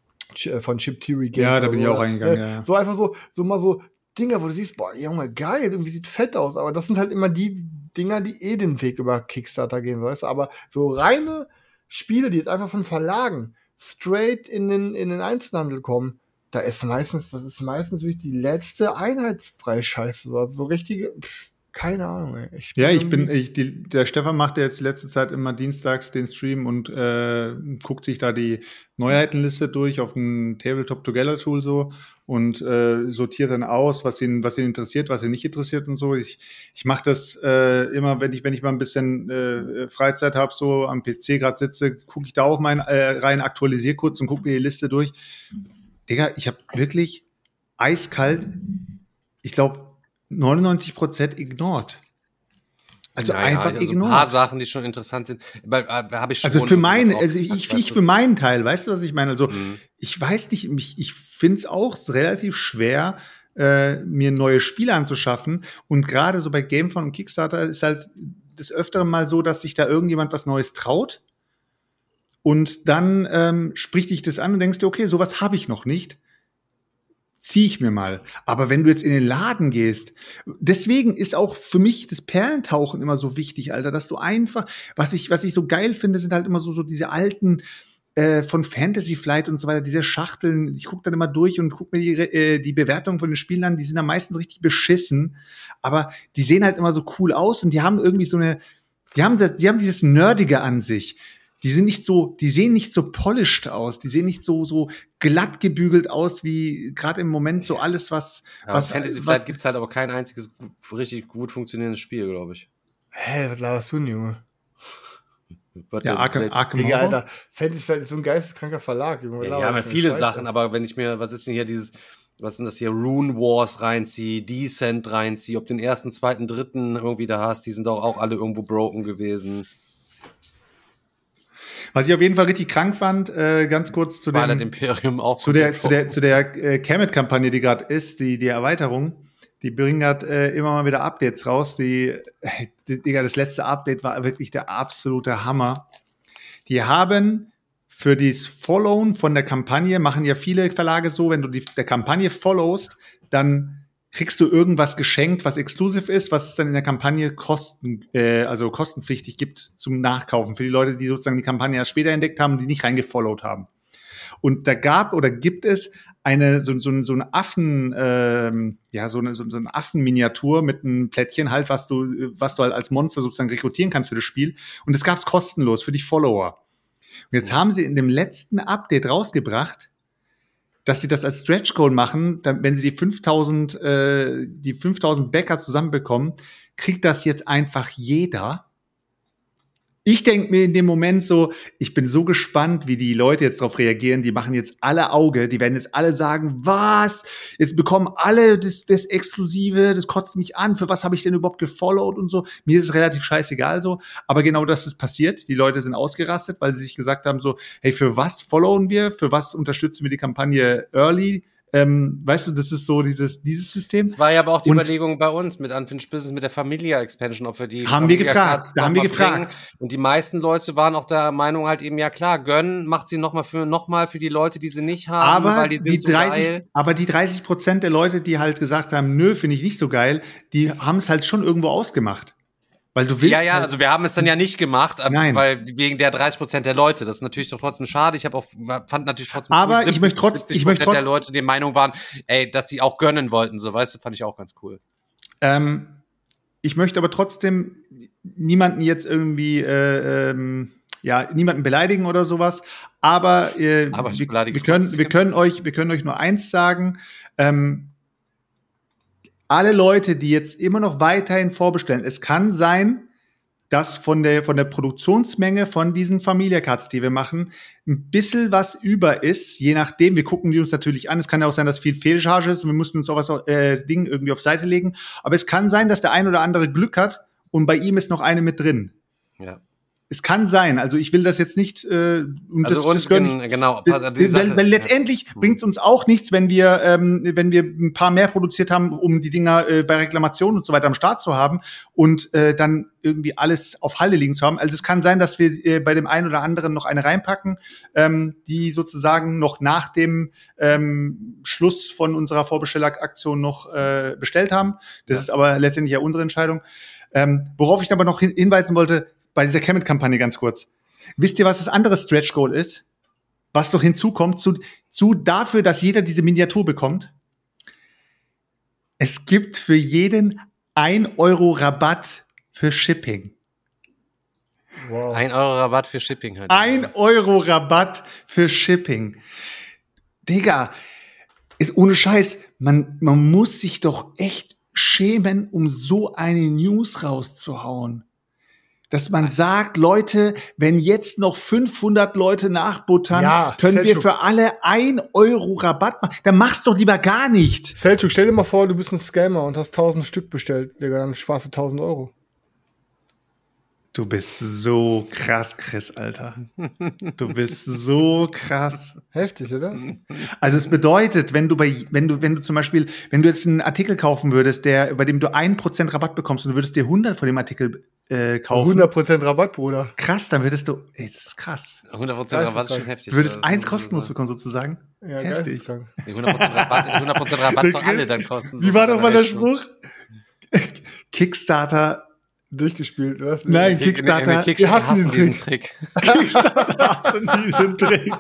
von Chip Theory Games. Ja, da bin so, ich auch reingegangen, ja, ja. So einfach so, so mal so Dinger, wo du siehst, boah, Junge, geil, irgendwie sieht fett aus, aber das sind halt immer die Dinger, die eh den Weg über Kickstarter gehen, weißt du, aber so reine Spiele, die jetzt einfach von Verlagen straight in den, in den Einzelhandel kommen, da ist meistens, das ist meistens wirklich die letzte Einheitspreis-Scheiße, also so richtige, pff, keine Ahnung, ey. Ich ja, ich bin, ich, die, der Stefan macht ja jetzt die letzte Zeit immer dienstags den Stream und äh, guckt sich da die Neuheitenliste durch auf dem Tabletop-Together-Tool so und äh, sortiert dann aus, was ihn, was ihn interessiert, was ihn nicht interessiert und so. Ich, ich mache das äh, immer, wenn ich, wenn ich mal ein bisschen äh, Freizeit habe, so am P C gerade sitze, gucke ich da auch mal äh, rein, aktualisiere kurz und gucke mir die Liste durch. Digga, ich habe wirklich eiskalt, ich glaube, neunundneunzig Prozent ignored. Also naja, einfach also ignored. Ein paar Sachen, die schon interessant sind, aber, aber habe ich schon. Also für meinen, also ich, ich, ich du? für meinen Teil, weißt du, was ich meine? Also Mhm. ich weiß nicht, ich, ich finde es auch relativ schwer, äh, mir neue Spiele anzuschaffen. Und gerade so bei GameFound und Kickstarter ist halt des Öfteren mal so, dass sich da irgendjemand was Neues traut. Und dann ähm, spricht dich das an und denkst dir, okay, sowas habe ich noch nicht. Zieh ich mir mal. Aber wenn du jetzt in den Laden gehst, deswegen ist auch für mich das Perlentauchen immer so wichtig, Alter, dass du einfach, was ich, was ich so geil finde, sind halt immer so, so diese alten äh, von Fantasy Flight und so weiter, diese Schachteln. Ich gucke dann immer durch und gucke mir die, äh, die Bewertungen von den Spielen an, die sind dann meistens richtig beschissen, aber die sehen halt immer so cool aus und die haben irgendwie so eine, die haben, das, die haben dieses Nerdige an sich. Die sind nicht so, die sehen nicht so polished aus, die sehen nicht so so glatt gebügelt aus wie gerade im Moment so alles was Ja, was Fantasy was Flight gibt's halt aber kein einziges richtig gut funktionierendes Spiel, glaube ich. Hä, was laberst du denn, Junge? Warte, ja Arkham, welch- Arkham Digga, Horror? Alter, Fantasy Flight ist so ein geisteskranker Verlag, Junge. Ja, Was die haben ja laberst du für viele Scheiße? Sachen, aber wenn ich mir, was ist denn hier dieses, was sind das hier, Rune Wars reinziehe, Descent reinziehe, ob den ersten, zweiten, dritten irgendwie da hast, die sind doch auch alle irgendwo broken gewesen. Was ich auf jeden Fall richtig krank fand, äh, ganz kurz zu Twilight dem Imperium auch. zu der zu der zu der äh, Kemet-Kampagne, die gerade ist, die die Erweiterung. Die bringen gerade äh, immer mal wieder Updates raus. Die, äh, die, Digga, das letzte Update war wirklich der absolute Hammer. Die haben für das Followen von der Kampagne, machen ja viele Verlage so, wenn du die der Kampagne followst, dann kriegst du irgendwas geschenkt, was exklusiv ist, was es dann in der Kampagne kosten, äh, also kostenpflichtig gibt zum Nachkaufen für die Leute, die sozusagen die Kampagne erst später entdeckt haben, die nicht reingefollowt haben. Und da gab oder gibt es eine so so so eine Affen ähm, ja so eine so, so eine Affenminiatur mit einem Plättchen halt, was du was du halt als Monster sozusagen rekrutieren kannst für das Spiel. Und das gab's kostenlos für die Follower. Und jetzt haben sie in dem letzten Update rausgebracht, dass sie das als Stretch Goal machen, dann, wenn sie die fünftausend äh, die fünftausend Bäcker zusammenbekommen, kriegt das jetzt einfach jeder. Ich denke mir in dem Moment so, ich bin so gespannt, wie die Leute jetzt darauf reagieren. Die machen jetzt alle Auge, die werden jetzt alle sagen, was? Jetzt bekommen alle das, das Exklusive, das kotzt mich an. Für was habe ich denn überhaupt gefollowt und so? Mir ist es relativ scheißegal so. Aber genau das ist passiert. Die Leute sind ausgerastet, weil sie sich gesagt haben so, hey, für was followen wir? Für was unterstützen wir die Kampagne Early? Ähm, weißt du, das ist so dieses dieses System. Es war ja aber auch die und Überlegung bei uns mit Unfinished Business, mit der Familia Expansion, ob wir die haben wir gefragt, da haben wir gefragt. Bringen. Und die meisten Leute waren auch der Meinung halt eben, ja klar, gönnen macht sie nochmal für noch mal für die Leute, die sie nicht haben, aber weil die sind die so dreißig, geil. Aber die dreißig Prozent der Leute, die halt gesagt haben, nö, finde ich nicht so geil, die haben es halt schon irgendwo ausgemacht. Weil du willst ja, ja, halt also wir haben es dann ja nicht gemacht, Nein. weil wegen der dreißig Prozent der Leute. Das ist natürlich doch trotzdem schade. Ich habe auch fand natürlich trotzdem aber cool, ich siebzig, möchte trotzdem ich möchte der trotzdem Leute die Meinung waren, ey, dass sie auch gönnen wollten, so, weißt du, fand ich auch ganz cool. Ähm, ich möchte aber trotzdem niemanden jetzt irgendwie äh, ähm, ja, niemanden beleidigen oder sowas, aber, äh, aber ich wir, beleidige wir können trotzdem. wir können euch wir können euch nur eins sagen, ähm, alle Leute, die jetzt immer noch weiterhin vorbestellen, es kann sein, dass von der, von der Produktionsmenge von diesen Familia Cards, die wir machen, ein bisschen was über ist, je nachdem. Wir gucken die uns natürlich an. Es kann ja auch sein, dass viel Fehlcharge ist und wir mussten uns auch was, äh, Ding irgendwie auf Seite legen. Aber es kann sein, dass der ein oder andere Glück hat und bei ihm ist noch eine mit drin. Ja. Es kann sein, also ich will das jetzt nicht, äh, und Also das, uns das gönn ich, gen- genau, das, also die weil, Sache- weil letztendlich ja. bringt es uns auch nichts, wenn wir, ähm, wenn wir ein paar mehr produziert haben, um die Dinger äh, bei Reklamationen und so weiter am Start zu haben und äh, dann irgendwie alles auf Halde liegen zu haben. Also es kann sein, dass wir äh, bei dem einen oder anderen noch eine reinpacken, ähm, die sozusagen noch nach dem ähm, Schluss von unserer Vorbestelleraktion noch äh, bestellt haben. Das Ja. ist aber letztendlich ja unsere Entscheidung. Ähm, worauf ich aber noch hin- hinweisen wollte, bei dieser Kemet-Kampagne ganz kurz. Wisst ihr, was das andere Stretch Goal ist? Was doch hinzukommt zu, zu dafür, dass jeder diese Miniatur bekommt? Es gibt für jeden ein Euro Rabatt für Shipping. Wow. Ein Euro Rabatt für Shipping halt. Ein Euro Rabatt für Shipping. Digga, ist ohne Scheiß, man, man muss sich doch echt schämen, um so eine News rauszuhauen. Dass man sagt, Leute, wenn jetzt noch fünfhundert Leute nachbuttern, Ja, können wir Selçuk. für alle ein Euro Rabatt machen. Dann mach's doch lieber gar nicht. Selçuk, stell dir mal vor, du bist ein Scammer und hast tausend Stück bestellt. Digga, dann sparst du tausend Euro. Du bist so krass, Chris, Alter. Du bist so krass. Heftig, oder? Also es bedeutet, wenn du bei, wenn du, wenn du zum Beispiel, wenn du jetzt einen Artikel kaufen würdest, der, bei dem du ein Prozent Rabatt bekommst und du würdest dir hundert von dem Artikel äh, kaufen. hundert Prozent Rabatt, Bruder. Krass, dann würdest du, ey, das ist krass. hundert Prozent Rabatt ist schon heftig. Du würdest Also, eins kostenlos bekommen sozusagen. Ja, Heftig. geisteskrank. Die hundert Prozent Rabatt, hundert Prozent Rabatt Der für Chris- alle dann kosten. Wie war doch mal der Spruch? Kickstarter. Durchgespielt, was? Nein, Kick- Kickstarter. Kickstarter Wir hassen hassen den diesen Trick. Kickstarter hassen diesen Trick.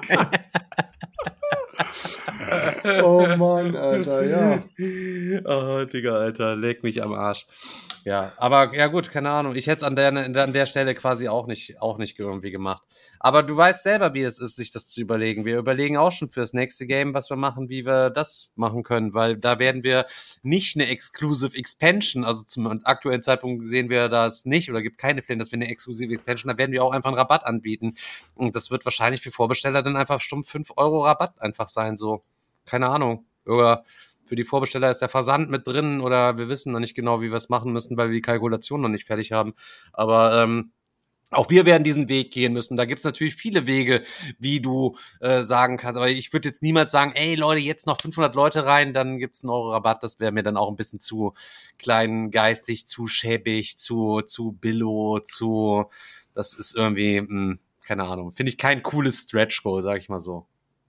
Oh Mann, Alter, ja. Oh, Digga, Alter, leg mich am Arsch. Ja, aber ja gut, keine Ahnung. Ich hätte es an der, an der Stelle quasi auch nicht, auch nicht irgendwie gemacht. Aber du weißt selber, wie es ist, sich das zu überlegen. Wir überlegen auch schon fürs nächste Game, was wir machen, wie wir das machen können, weil da werden wir nicht eine Exclusive Expansion, also zum aktuellen Zeitpunkt sehen wir das nicht oder gibt keine Pläne, dass wir eine Exclusive Expansion, da werden wir auch einfach einen Rabatt anbieten. Und das wird wahrscheinlich für Vorbesteller dann einfach stumpf fünf Euro Rabatt einfach sein, so. Keine Ahnung. Oder für die Vorbesteller ist der Versand mit drin oder wir wissen noch nicht genau, wie wir es machen müssen, weil wir die Kalkulation noch nicht fertig haben. Aber ähm, auch wir werden diesen Weg gehen müssen. Da gibt's natürlich viele Wege, wie du äh, sagen kannst. Aber ich würde jetzt niemals sagen, ey Leute, jetzt noch fünfhundert Leute rein, dann gibt's einen Euro Rabatt. Das wäre mir dann auch ein bisschen zu kleingeistig, zu schäbig, zu zu billo, zu. Das ist irgendwie, mh, keine Ahnung. Finde ich kein cooles Stretch Goal, sag ich mal so.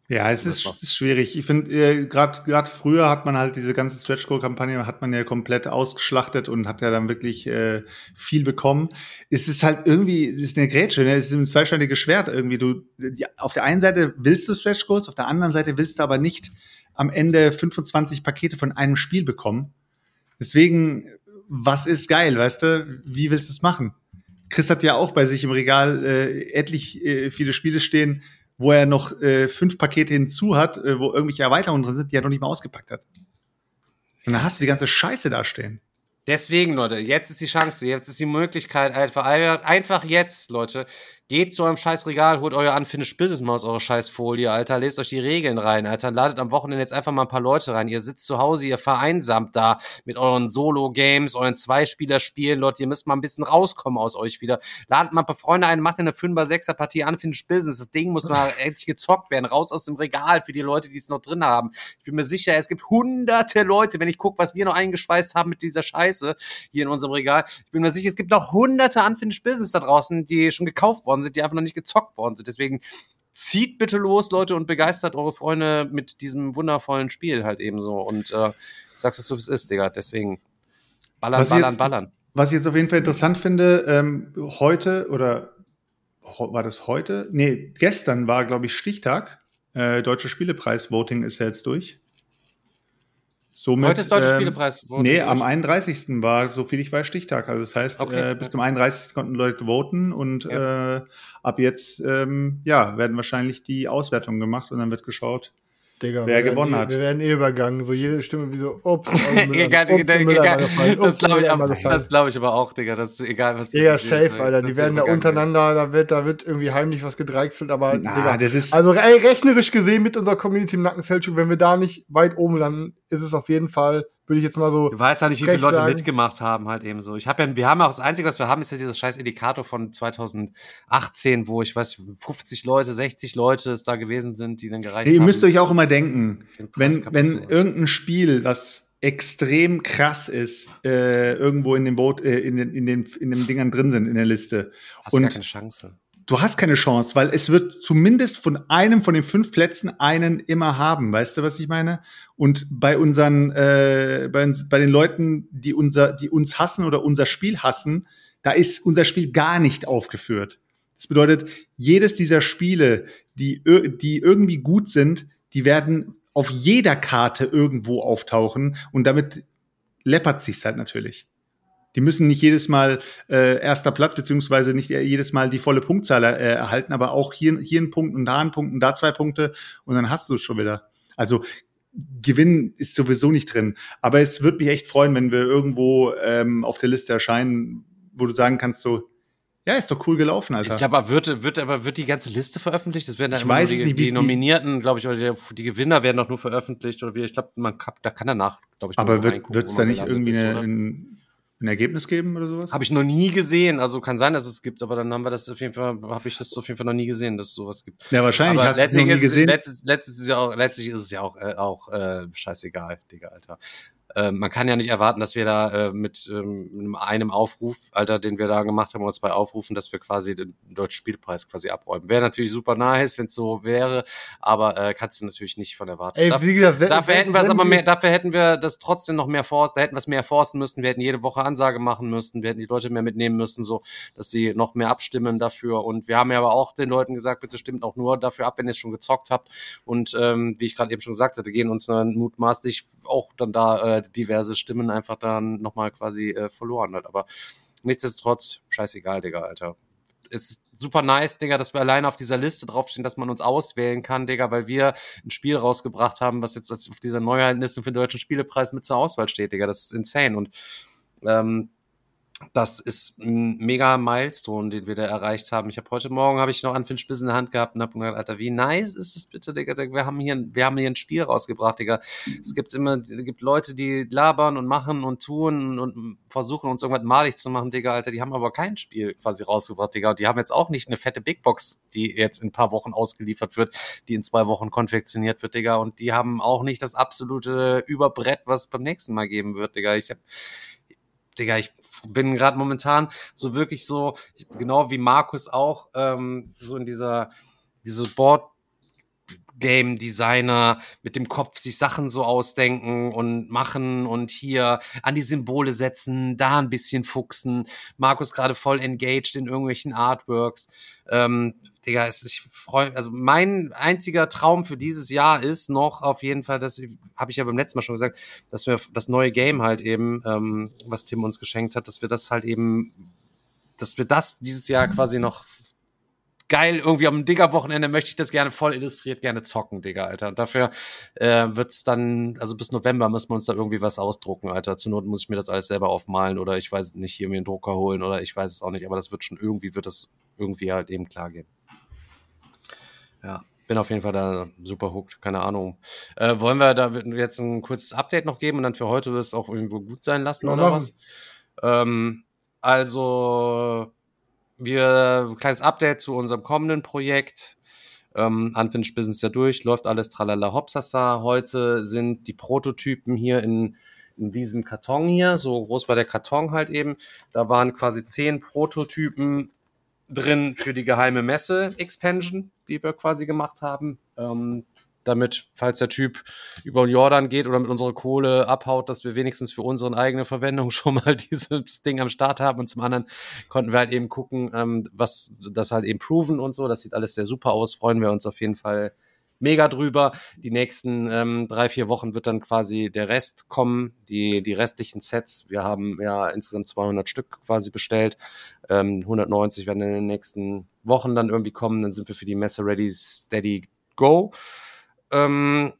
Ja, es ist, ist schwierig. Ich finde, äh, gerade gerade früher hat man halt diese ganze Stretch-Goal-Kampagne hat man ja komplett ausgeschlachtet und hat ja dann wirklich äh, viel bekommen. Es ist halt irgendwie, es ist eine Grätsche, ne? Es ist ein zweischneidiges Schwert irgendwie. Du, die, auf der einen Seite willst du Stretch-Goals, auf der anderen Seite willst du aber nicht am Ende fünfundzwanzig Pakete von einem Spiel bekommen. Deswegen, was ist geil, weißt du? Wie willst du es machen? Chris hat ja auch bei sich im Regal äh, etlich äh, viele Spiele stehen, wo er noch äh, fünf Pakete hinzu hat, äh, wo irgendwelche Erweiterungen drin sind, die er noch nicht mal ausgepackt hat. Und dann hast du die ganze Scheiße da stehen. Deswegen, Leute, jetzt ist die Chance, jetzt ist die Möglichkeit, einfach, einfach jetzt, Leute, geht zu eurem scheiß Regal, holt euer Unfinished Business mal aus eurer scheiß Folie, Alter, lest euch die Regeln rein, Alter, ladet am Wochenende jetzt einfach mal ein paar Leute rein, ihr sitzt zu Hause, ihr vereinsamt da mit euren Solo-Games, euren Zweispieler-Spielen, Leute, ihr müsst mal ein bisschen rauskommen aus euch wieder, ladet mal ein paar Freunde ein, macht eine fünfer-sechser-Partie Unfinished Business, das Ding muss mal endlich gezockt werden, raus aus dem Regal für die Leute, die es noch drin haben. Ich bin mir sicher, es gibt hunderte Leute, wenn ich gucke, was wir noch eingeschweißt haben mit dieser Scheiße hier in unserem Regal, ich bin mir sicher, es gibt noch hunderte Unfinished Business da draußen, die schon gekauft worden sind, die einfach noch nicht gezockt worden sind. Deswegen zieht bitte los, Leute, und begeistert eure Freunde mit diesem wundervollen Spiel halt eben so. Und äh, ich sag's es so, wie es ist, Digga. Deswegen ballern, was ballern, jetzt, ballern. Was ich jetzt auf jeden Fall interessant finde, ähm, heute oder war das heute? Nee, gestern war, glaube ich, Stichtag. Äh, Deutscher Spielepreis-Voting ist ja jetzt durch. Somit, Heute ist Deutscher ähm, Spielepreis. Nee, durch. Am einunddreißigsten war, so viel ich weiß, Stichtag. Also das heißt, okay, äh, bis zum einunddreißigsten konnten Leute voten und ja. äh, ab jetzt ähm, ja, werden wahrscheinlich die Auswertungen gemacht und dann wird geschaut, Digga, wer wir gewonnen eh, hat. Wir werden eh übergangen. So jede Stimme wie so, ups, egal, das glaube ich, aber, das glaub ich aber auch, Digga. Das ist egal, was Digga, safe, Alter. Alter. Die werden da untereinander, da wird, da wird irgendwie heimlich was gedreichselt, aber Na, Digga, das ist also ey, rechnerisch gesehen mit unserer Community im Nackensfeldschuk, wenn wir da nicht weit oben landen, ist es auf jeden Fall, würde ich jetzt mal so. Du weißt ja nicht, wie viele Leute sagen. mitgemacht haben, halt eben so. Ich habe ja, wir haben auch das Einzige, was wir haben, ist ja dieser scheiß Indikator von zweitausendachtzehn, wo ich weiß, fünfzig Leute, sechzig Leute es da gewesen sind, die dann gereicht hey, haben. Ihr müsst euch auch immer denken, wenn, wenn irgendein Spiel, was extrem krass ist, äh, irgendwo in dem Boot, äh, in den, in den, in den Dingern drin sind, in der Liste. Hast und gar keine Chance. Du hast keine Chance, weil es wird zumindest von einem von den fünf Plätzen einen immer haben. Weißt du, was ich meine? Und bei unseren, äh, bei, uns, bei den Leuten, die unser, die uns hassen oder unser Spiel hassen, da ist unser Spiel gar nicht aufgeführt. Das bedeutet, jedes dieser Spiele, die, die irgendwie gut sind, die werden auf jeder Karte irgendwo auftauchen und damit läppert sich's halt natürlich. Die müssen nicht jedes Mal äh, erster Platz, beziehungsweise nicht jedes Mal die volle Punktzahl äh, erhalten, aber auch hier, hier ein Punkt und da ein Punkt und da zwei Punkte und dann hast du es schon wieder. Also Gewinn ist sowieso nicht drin. Aber es würde mich echt freuen, wenn wir irgendwo ähm, auf der Liste erscheinen, wo du sagen kannst so, ja, ist doch cool gelaufen, Alter. Ich glaube, aber wird, wird, aber wird die ganze Liste veröffentlicht? Das werden dann ich immer weiß nur die, es nicht, wie die Nominierten, glaube ich, oder die, die Gewinner werden doch nur veröffentlicht. Oder wie, ich glaube, man kann, da kann danach, glaube ich, aber wird es da nicht irgendwie ist, eine, ein, ein Ergebnis geben oder sowas? Habe ich noch nie gesehen. Also kann sein, dass es gibt, aber dann haben wir das auf jeden Fall, habe ich das auf jeden Fall noch nie gesehen, dass es sowas gibt. Ja, wahrscheinlich aber hast du es noch nie gesehen. Letztlich, letztlich ist es ja auch, letztlich ist es ja auch, äh, auch äh, scheißegal, Digga, Alter. Äh, man kann ja nicht erwarten, dass wir da äh, mit ähm, einem Aufruf, Alter, den wir da gemacht haben, oder zwei Aufrufen, dass wir quasi den Deutschen Spielpreis quasi abräumen. Wäre natürlich super nice, wenn es so wäre, aber äh, kannst du natürlich nicht von erwarten. Ey, dafür, wie gesagt, wenn, dafür wenn, hätten wir es aber die, mehr, dafür hätten wir das trotzdem noch mehr forsten, da hätten wir es mehr forsten müssen, wir hätten jede Woche Ansage machen müssen, wir hätten die Leute mehr mitnehmen müssen, so, dass sie noch mehr abstimmen dafür. Und wir haben ja aber auch den Leuten gesagt, bitte stimmt auch nur dafür ab, wenn ihr es schon gezockt habt. Und ähm, wie ich gerade eben schon gesagt hatte, gehen uns dann mutmaßlich auch dann da äh, diverse Stimmen einfach dann nochmal quasi äh, verloren hat. Aber nichtsdestotrotz, scheißegal, Digga, Alter. Ist super nice, Digga, dass wir alleine auf dieser Liste draufstehen, dass man uns auswählen kann, Digga, weil wir ein Spiel rausgebracht haben, was jetzt auf dieser Neuheitenliste für den Deutschen Spielepreis mit zur Auswahl steht, Digga. Das ist insane. Und ähm, das ist ein mega Milestone, den wir da erreicht haben. Ich habe heute Morgen habe ich noch Unfinished Business in der Hand gehabt und habe gedacht, Alter, wie nice ist es bitte, Digga? Wir haben hier, wir haben hier ein Spiel rausgebracht, Digga. Es gibt immer, es gibt Leute, die labern und machen und tun und versuchen uns irgendwas malig zu machen, Digga, Alter. Die haben aber kein Spiel quasi rausgebracht, Digga. Und die haben jetzt auch nicht eine fette Big Box, die jetzt in ein paar Wochen ausgeliefert wird, die in zwei Wochen konfektioniert wird, Digga. Und die haben auch nicht das absolute Überbrett, was es beim nächsten Mal geben wird, Digga. Ich habe Digga, ich bin gerade momentan so wirklich so, genau wie Markus auch, ähm, so in dieser, diese Board, Game Designer mit dem Kopf sich Sachen so ausdenken und machen und hier an die Symbole setzen, da ein bisschen fuchsen. Markus gerade voll engaged in irgendwelchen Artworks. Ähm, Digga, es, ich freue, also mein einziger Traum für dieses Jahr ist noch auf jeden Fall, das habe ich ja beim letzten Mal schon gesagt, dass wir das neue Game halt eben, ähm, was Tim uns geschenkt hat, dass wir das halt eben, dass wir das dieses Jahr quasi noch geil, irgendwie am Digger-Wochenende möchte ich das gerne voll illustriert gerne zocken, Digga, Alter. Und dafür äh, wird's dann, also bis November müssen wir uns da irgendwie was ausdrucken, Alter. Zur Not muss ich mir das alles selber aufmalen oder ich weiß es nicht, hier mir einen Drucker holen oder ich weiß es auch nicht, aber das wird schon irgendwie, wird das irgendwie halt eben klar gehen. Ja, bin auf jeden Fall da super hooked, keine Ahnung. Äh, wollen wir da jetzt ein kurzes Update noch geben und dann für heute wird es auch irgendwo gut sein lassen Ja, oder machen. was? Ähm, also wir, kleines Update zu unserem kommenden Projekt. Ähm, Unfinished Business ja durch, läuft alles tralala hopsasa. Heute sind die Prototypen hier in, in diesem Karton hier, so groß war der Karton halt eben. Da waren quasi zehn Prototypen drin für die geheime Messe-Expansion, die wir quasi gemacht haben. Ähm, damit, falls der Typ über den Jordan geht oder mit unserer Kohle abhaut, dass wir wenigstens für unsere eigene Verwendung schon mal dieses Ding am Start haben. Und zum anderen konnten wir halt eben gucken, ähm, was das halt eben proven und so. Das sieht alles sehr super aus. Freuen wir uns auf jeden Fall mega drüber. Die nächsten ähm, drei, vier Wochen wird dann quasi der Rest kommen, die die restlichen Sets. Wir haben ja insgesamt zweihundert Stück quasi bestellt. Ähm, hundertneunzig werden in den nächsten Wochen dann irgendwie kommen. Dann sind wir für die Messe ready, steady, go. Ähm,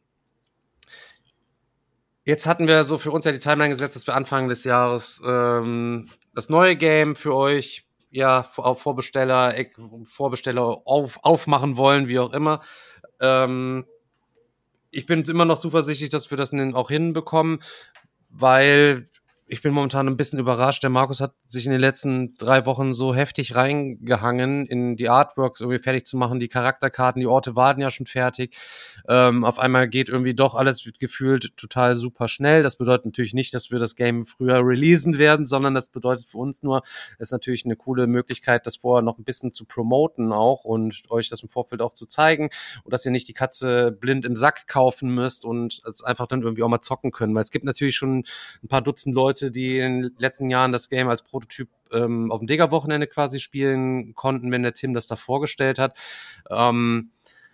jetzt hatten wir so für uns ja die Timeline gesetzt, dass wir Anfang des Jahres ähm, das neue Game für euch ja auf Vorbesteller, Vorbesteller auf, aufmachen wollen, wie auch immer. Ähm, ich bin immer noch zuversichtlich, dass wir das auch hinbekommen, weil ich bin momentan ein bisschen überrascht. Der Markus hat sich in den letzten drei Wochen so heftig reingehangen, in die Artworks irgendwie fertig zu machen, die Charakterkarten, die Orte waren ja schon fertig. Ähm, auf einmal geht irgendwie doch alles gefühlt total super schnell. Das bedeutet natürlich nicht, dass wir das Game früher releasen werden, sondern das bedeutet für uns nur, es ist natürlich eine coole Möglichkeit, das vorher noch ein bisschen zu promoten auch und euch das im Vorfeld auch zu zeigen und dass ihr nicht die Katze blind im Sack kaufen müsst und es einfach dann irgendwie auch mal zocken können, weil es gibt natürlich schon ein paar Dutzend Leute, die in den letzten Jahren das Game als Prototyp ähm, auf dem Digger-Wochenende quasi spielen konnten, wenn der Tim das da vorgestellt hat. Ähm,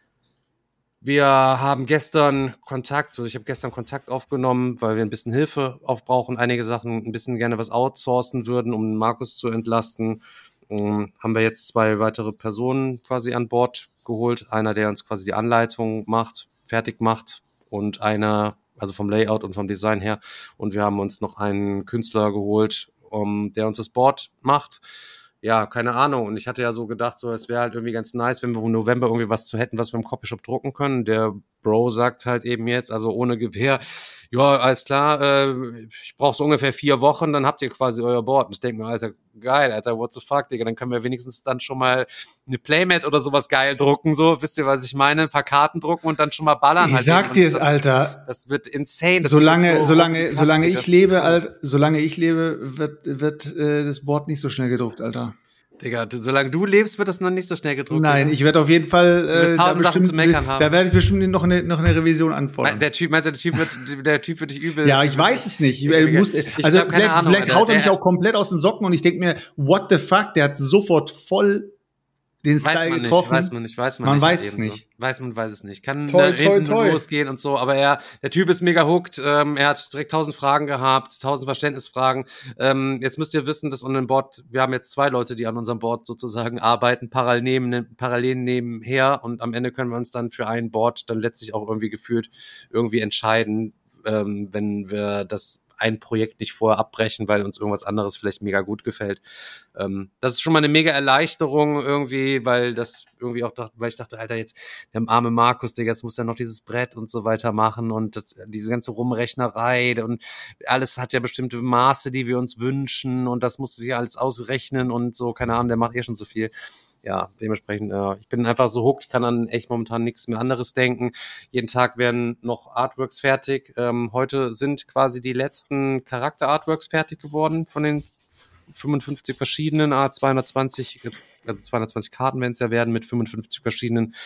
wir haben gestern Kontakt, so ich habe gestern Kontakt aufgenommen, weil wir ein bisschen Hilfe aufbrauchen, einige Sachen ein bisschen gerne was outsourcen würden, um Markus zu entlasten. Ähm, haben wir jetzt zwei weitere Personen quasi an Bord geholt. Einer, der uns quasi die Anleitung macht, fertig macht und einer, also vom Layout und vom Design her. Und wir haben uns noch einen Künstler geholt, um, der uns das Board macht. Ja, keine Ahnung. Und ich hatte ja so gedacht, so es wäre halt irgendwie ganz nice, wenn wir im November irgendwie was zu hätten, was wir im Copyshop drucken können. Der Bro sagt halt eben jetzt, also ohne Gewehr, ja, alles klar, äh, ich brauche so ungefähr vier Wochen, dann habt ihr quasi euer Board. Und ich denke mir, Alter, geil, Alter, what the fuck, Digga, dann können wir wenigstens dann schon mal eine Playmat oder sowas geil drucken, so, wisst ihr, was ich meine? Ein paar Karten drucken und dann schon mal ballern. Ich halt sag eben. dir es, das, Alter. Das wird insane. Das solange, wird so solange, solange ich das lebe, ist- Alter, solange ich lebe, wird, wird äh, das Board nicht so schnell gedruckt, Alter. Digga, du, solange du lebst, wird das noch nicht so schnell gedruckt. Nein, oder? ich werde auf jeden Fall Du wirst äh, tausend da Sachen bestimmt, zu meckern haben. da werde ich bestimmt noch eine, noch eine Revision anfordern. Der Typ, meinst du, der Typ wird, der Typ wird dich übel. Ja, ich weiß es nicht. Digga, Er muss, ich also glaub, keine vielleicht, Ahnung, vielleicht Alter. haut er mich Der- auch komplett aus den Socken und ich denke mir, what the fuck, der hat sofort voll den Weiß Style man nicht, getroffen. weiß man nicht, weiß man, Man nicht. weiß halt es eben nicht. So. Weiß man, weiß es nicht. Kann Toi, da toi, hinten toi. losgehen und so, aber er, der Typ ist mega hooked, ähm, er hat direkt tausend Fragen gehabt, tausend Verständnisfragen. Ähm, jetzt müsst ihr wissen, dass an dem Board, wir haben jetzt zwei Leute, die an unserem Board sozusagen arbeiten, parallel, neben, parallel nebenher und am Ende können wir uns dann für ein Board dann letztlich auch irgendwie gefühlt irgendwie entscheiden, ähm, wenn wir das ein Projekt nicht vorher abbrechen, weil uns irgendwas anderes vielleicht mega gut gefällt. Ähm, das ist schon mal eine mega Erleichterung irgendwie, weil das irgendwie auch dachte, weil ich dachte, Alter, jetzt der arme Markus, Digga, jetzt muss er noch dieses Brett und so weiter machen und das, diese ganze Rumrechnerei und alles hat ja bestimmte Maße, die wir uns wünschen und das muss sich alles ausrechnen und so, keine Ahnung, der macht eh schon so viel. Ja, dementsprechend, äh, ich bin einfach so hooked, ich kann an echt momentan nichts mehr anderes denken. Jeden Tag werden noch Artworks fertig. Ähm, heute sind quasi die letzten Charakter-Artworks fertig geworden von den fünfundfünfzig verschiedenen, ah, zweihundertzwanzig, also zweihundertzwanzig Karten werden es ja werden mit fünfundfünfzig verschiedenen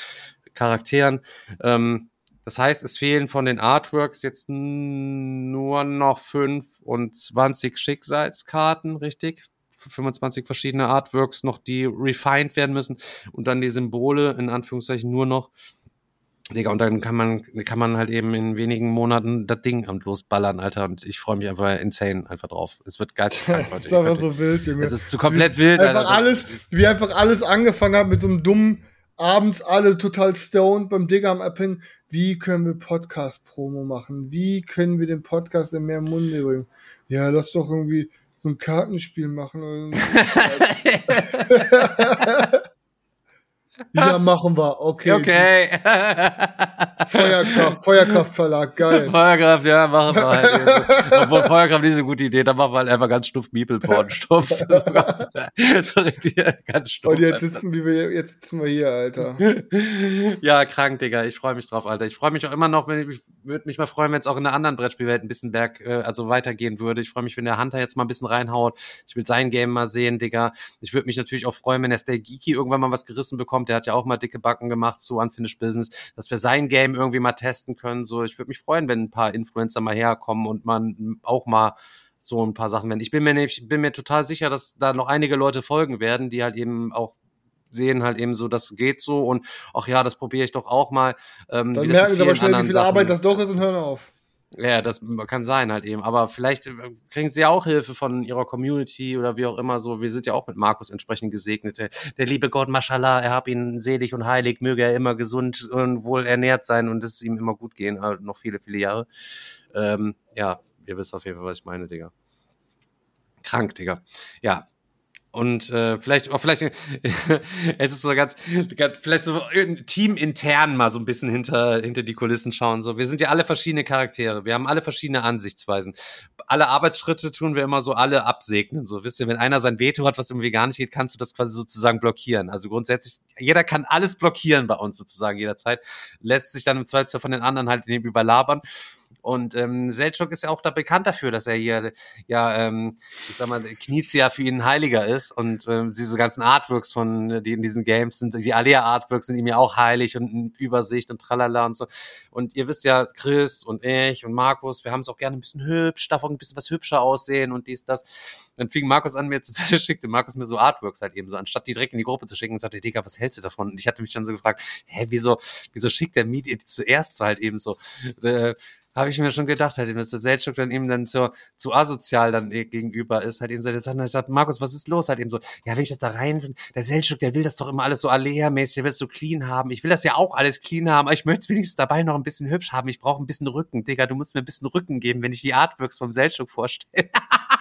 Charakteren. Ähm, das heißt, es fehlen von den Artworks jetzt n- nur noch fünfundzwanzig Schicksalskarten, richtig? fünfundzwanzig verschiedene Artworks noch, die refined werden müssen und dann die Symbole, in Anführungszeichen, nur noch. Digga, und dann kann man, kann man halt eben in wenigen Monaten das Ding am losballern, Alter. Und ich freue mich einfach insane einfach drauf. Es wird geisteskrank, Das Leute. ist einfach so wild, Junge. Es ist zu komplett wild, einfach Alter. Das- alles, wie einfach alles angefangen hat mit so einem dummen, abends alle total stoned beim Digger am Abhängen. Wie können wir Podcast-Promo machen? Wie können wir den Podcast in mehr Munde bringen? Ja, lass doch irgendwie so ein Kartenspiel machen. Oder so. Ja, machen wir. Okay. Okay. Feuerkraft, Feuerkraftverlag, geil. Feuerkraft, ja, machen wir halt. So. Obwohl Feuerkraft nicht so eine gute Idee, dann machen wir halt einfach ganz stuff Meeple-Porn-Stoff. So ganz, so richtig, ganz stuff. Und jetzt sitzen wir, jetzt sitzen wir hier, Alter. Ja, krank, Digga. Ich freue mich drauf, Alter. Ich freue mich auch immer noch, wenn ich würde mich mal freuen, wenn es auch in der anderen Brettspielwelt ein bisschen berg, äh, also weitergehen würde. Ich freue mich, wenn der Hunter jetzt mal ein bisschen reinhaut. Ich will sein Game mal sehen, Digga. Ich würde mich natürlich auch freuen, wenn der Stay Geeky irgendwann mal was gerissen bekommt. Der hat ja auch mal dicke Backen gemacht, so Unfinished Business, dass wir sein Game irgendwie mal testen können. So, ich würde mich freuen, wenn ein paar Influencer mal herkommen und man auch mal so ein paar Sachen werden. Ich bin mir nämlich, bin mir total sicher, dass da noch einige Leute folgen werden, die halt eben auch sehen halt eben so, das geht so und ach ja, das probiere ich doch auch mal. Ähm, Dann wie das merken mit sie aber vielen schnell, wie anderen viel Sachen- Arbeit das doch ist und hören auf. Ja, das kann sein halt eben. Aber vielleicht äh, kriegen sie ja auch Hilfe von ihrer Community oder wie auch immer so. Wir sind ja auch mit Markus entsprechend gesegnet. Der, der liebe Gott, Mashallah, er hab ihn selig und heilig, möge er immer gesund und wohl ernährt sein und es ihm immer gut gehen, äh, noch viele, viele Jahre. Ähm, ja, ihr wisst auf jeden Fall, was ich meine, Digga. Krank, Digga. Ja. Und äh, vielleicht, auch vielleicht, es ist so ganz, ganz, vielleicht so teamintern mal so ein bisschen hinter hinter die Kulissen schauen. So, wir sind ja alle verschiedene Charaktere, wir haben alle verschiedene Ansichtsweisen. Alle Arbeitsschritte tun wir immer so alle absegnen. So, wisst ihr, wenn einer sein Veto hat, was irgendwie gar nicht geht, kannst du das quasi sozusagen blockieren. Also grundsätzlich, jeder kann alles blockieren bei uns sozusagen jederzeit. Lässt sich dann im Zweifelsfall von den anderen halt eben überlabern. Und ähm, Selçuk ist ja auch da bekannt dafür, dass er hier, ja, ähm, ich sag mal, Knizia für ihn ein Heiliger ist und ähm, diese ganzen Artworks von, die in diesen Games sind, die Alea-Artworks sind ihm ja auch heilig und in Übersicht und tralala und so. Und ihr wisst ja, Chris und ich und Markus, wir haben es auch gerne ein bisschen hübsch, darf auch ein bisschen was hübscher aussehen und dies, das. Dann fing Markus an, mir zu schickte Markus mir so Artworks halt eben so, anstatt die direkt in die Gruppe zu schicken und sagte, Digga, was hältst du davon? Und ich hatte mich dann so gefragt, hä, wieso, wieso schickt der Media die zuerst? War halt eben so, äh, habe ich mir schon gedacht, halt eben, dass der Selçuk dann eben dann so, zu asozial dann gegenüber ist, halt eben so, der sagt, ich sag, Markus, was ist los? Halt eben so, ja, wenn ich das da rein, der Selçuk, der will das doch immer alles so Alea-mäßig, der will es so clean haben. Ich will das ja auch alles clean haben, aber ich möchte es wenigstens dabei noch ein bisschen hübsch haben. Ich brauche ein bisschen Rücken, Digga, du musst mir ein bisschen Rücken geben, wenn ich die Artworks vom Selçuk vorstelle.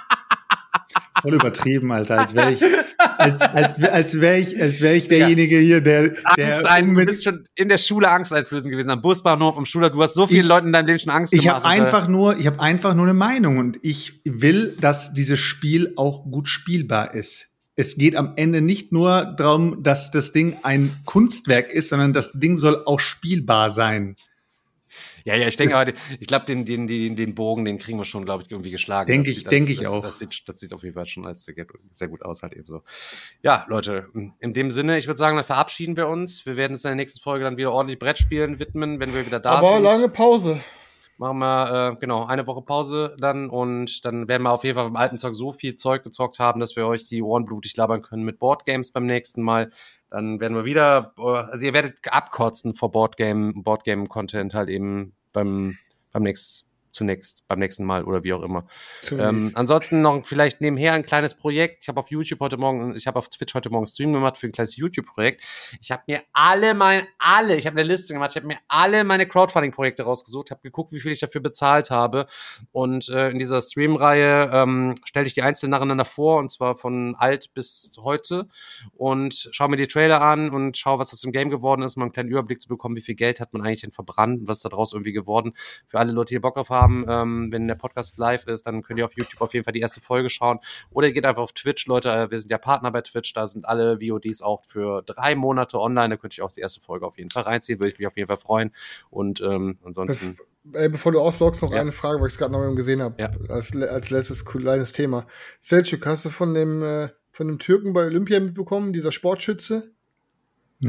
Voll übertrieben, Alter, als wäre ich, als, als, als wäre ich, als wäre ich derjenige hier, der, der Angst ein, du bist schon in der Schule Angst einflößen gewesen, am Busbahnhof, am Schulhof, du hast so vielen Ich- Leuten in deinem Leben schon Angst Ich gemacht. habe einfach nur, ich habe einfach nur eine Meinung und ich will, dass dieses Spiel auch gut spielbar ist. Es geht am Ende nicht nur darum, dass das Ding ein Kunstwerk ist, sondern das Ding soll auch spielbar sein. Ja, ja, ich denke aber, ich glaube, den, den, den, den Bogen, den kriegen wir schon, glaube ich, irgendwie geschlagen. Denk Das ich- sieht- denk das, ich das, auch. Das sieht, das sieht auf jeden Fall schon als sehr, sehr gut aus, halt eben so. Ja, Leute, in dem Sinne, ich würde sagen, dann verabschieden wir uns. Wir werden uns in der nächsten Folge dann wieder ordentlich Brettspielen widmen, wenn wir wieder da Aber sind. lange Pause. Machen wir, äh, genau, eine Woche Pause dann und dann werden wir auf jeden Fall vom alten Zeug so viel Zeug gezockt haben, dass wir euch die Ohren blutig labern können mit Boardgames beim nächsten Mal. Dann werden wir wieder, äh, also ihr werdet abkotzen vor Boardgame, Boardgame-Content halt eben beim, beim nächsten, zunächst, beim nächsten Mal oder wie auch immer. Ähm, ansonsten noch vielleicht nebenher ein kleines Projekt. Ich habe auf YouTube heute Morgen, ich habe auf Twitch heute Morgen einen Stream gemacht für ein kleines YouTube-Projekt. Ich habe mir alle meine, alle, ich habe eine Liste gemacht, ich habe mir alle meine Crowdfunding-Projekte rausgesucht, habe geguckt, wie viel ich dafür bezahlt habe. Und äh, in dieser Stream-Reihe ähm, stelle ich die einzeln nacheinander vor, und zwar von alt bis heute. Und schaue mir die Trailer an und schaue, was das im Game geworden ist, um einen kleinen Überblick zu bekommen, wie viel Geld hat man eigentlich denn verbrannt und was ist da draus irgendwie geworden. Für alle Leute, die Bock drauf haben, ähm, wenn der Podcast live ist, dann könnt ihr auf YouTube auf jeden Fall die erste Folge schauen. Oder ihr geht einfach auf Twitch, Leute, wir sind ja Partner bei Twitch, da sind alle V O Ds auch für drei Monate online, da könnt ihr auch die erste Folge auf jeden Fall reinziehen, würde ich mich auf jeden Fall freuen. Und ähm, ansonsten... Bef Ey, bevor du ausloggst, noch Ja. eine Frage, weil ich es gerade noch mal gesehen habe, Ja. als, als letztes kleines Thema. Selçuk, hast du von dem, äh, von dem Türken bei Olympia mitbekommen, dieser Sportschütze? Nee.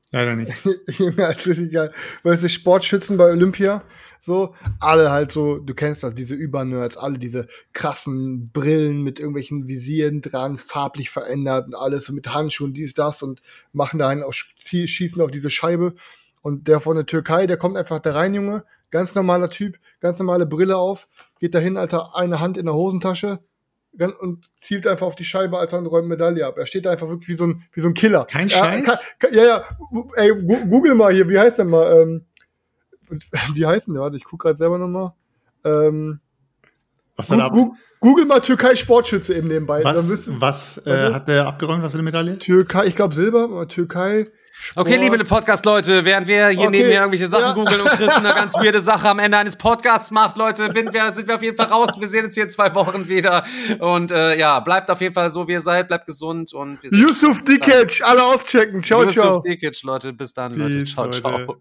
Leider nicht. Junge, das ist egal. Weißt du, Sportschützen bei Olympia, so, alle halt so, du kennst das, diese Übernerds, alle diese krassen Brillen mit irgendwelchen Visieren dran, farblich verändert und alles, so mit Handschuhen, dies, das und machen da einen auf, schießen auf diese Scheibe. Und der von der Türkei, der kommt einfach da rein, Junge, ganz normaler Typ, ganz normale Brille auf, geht dahin, Alter, eine Hand in der Hosentasche, und zielt einfach auf die Scheibe, Alter, und räumt Medaille ab. Er steht da einfach wirklich wie so ein, wie so ein Killer. Kein ja, Scheiß? Kann, kann, ja, ja, ey, google mal hier, wie heißt der mal? Ähm, wie heißt denn der? Warte, ich guck gerade selber nochmal. Ähm, was dann ab? Google mal Türkei Sportschütze eben nebenbei. Was, du, was äh, hat der abgeräumt, was für eine Medaille? Türkei, ich glaube Silber, Türkei. Sport. Okay, liebe Podcast-Leute, während wir hier okay. nebenher irgendwelche Sachen ja. googeln und Chris eine ganz weirde Sache am Ende eines Podcasts macht, Leute, sind wir, sind wir auf jeden Fall raus. Wir sehen uns hier in zwei Wochen wieder. Und äh, ja, bleibt auf jeden Fall so, wie ihr seid, bleibt gesund. Und wir Yusuf Dikic, alle auschecken. Ciao, Yusuf ciao. Dikic, Leute, bis dann, Peace, Leute. Ciao, Leute. ciao.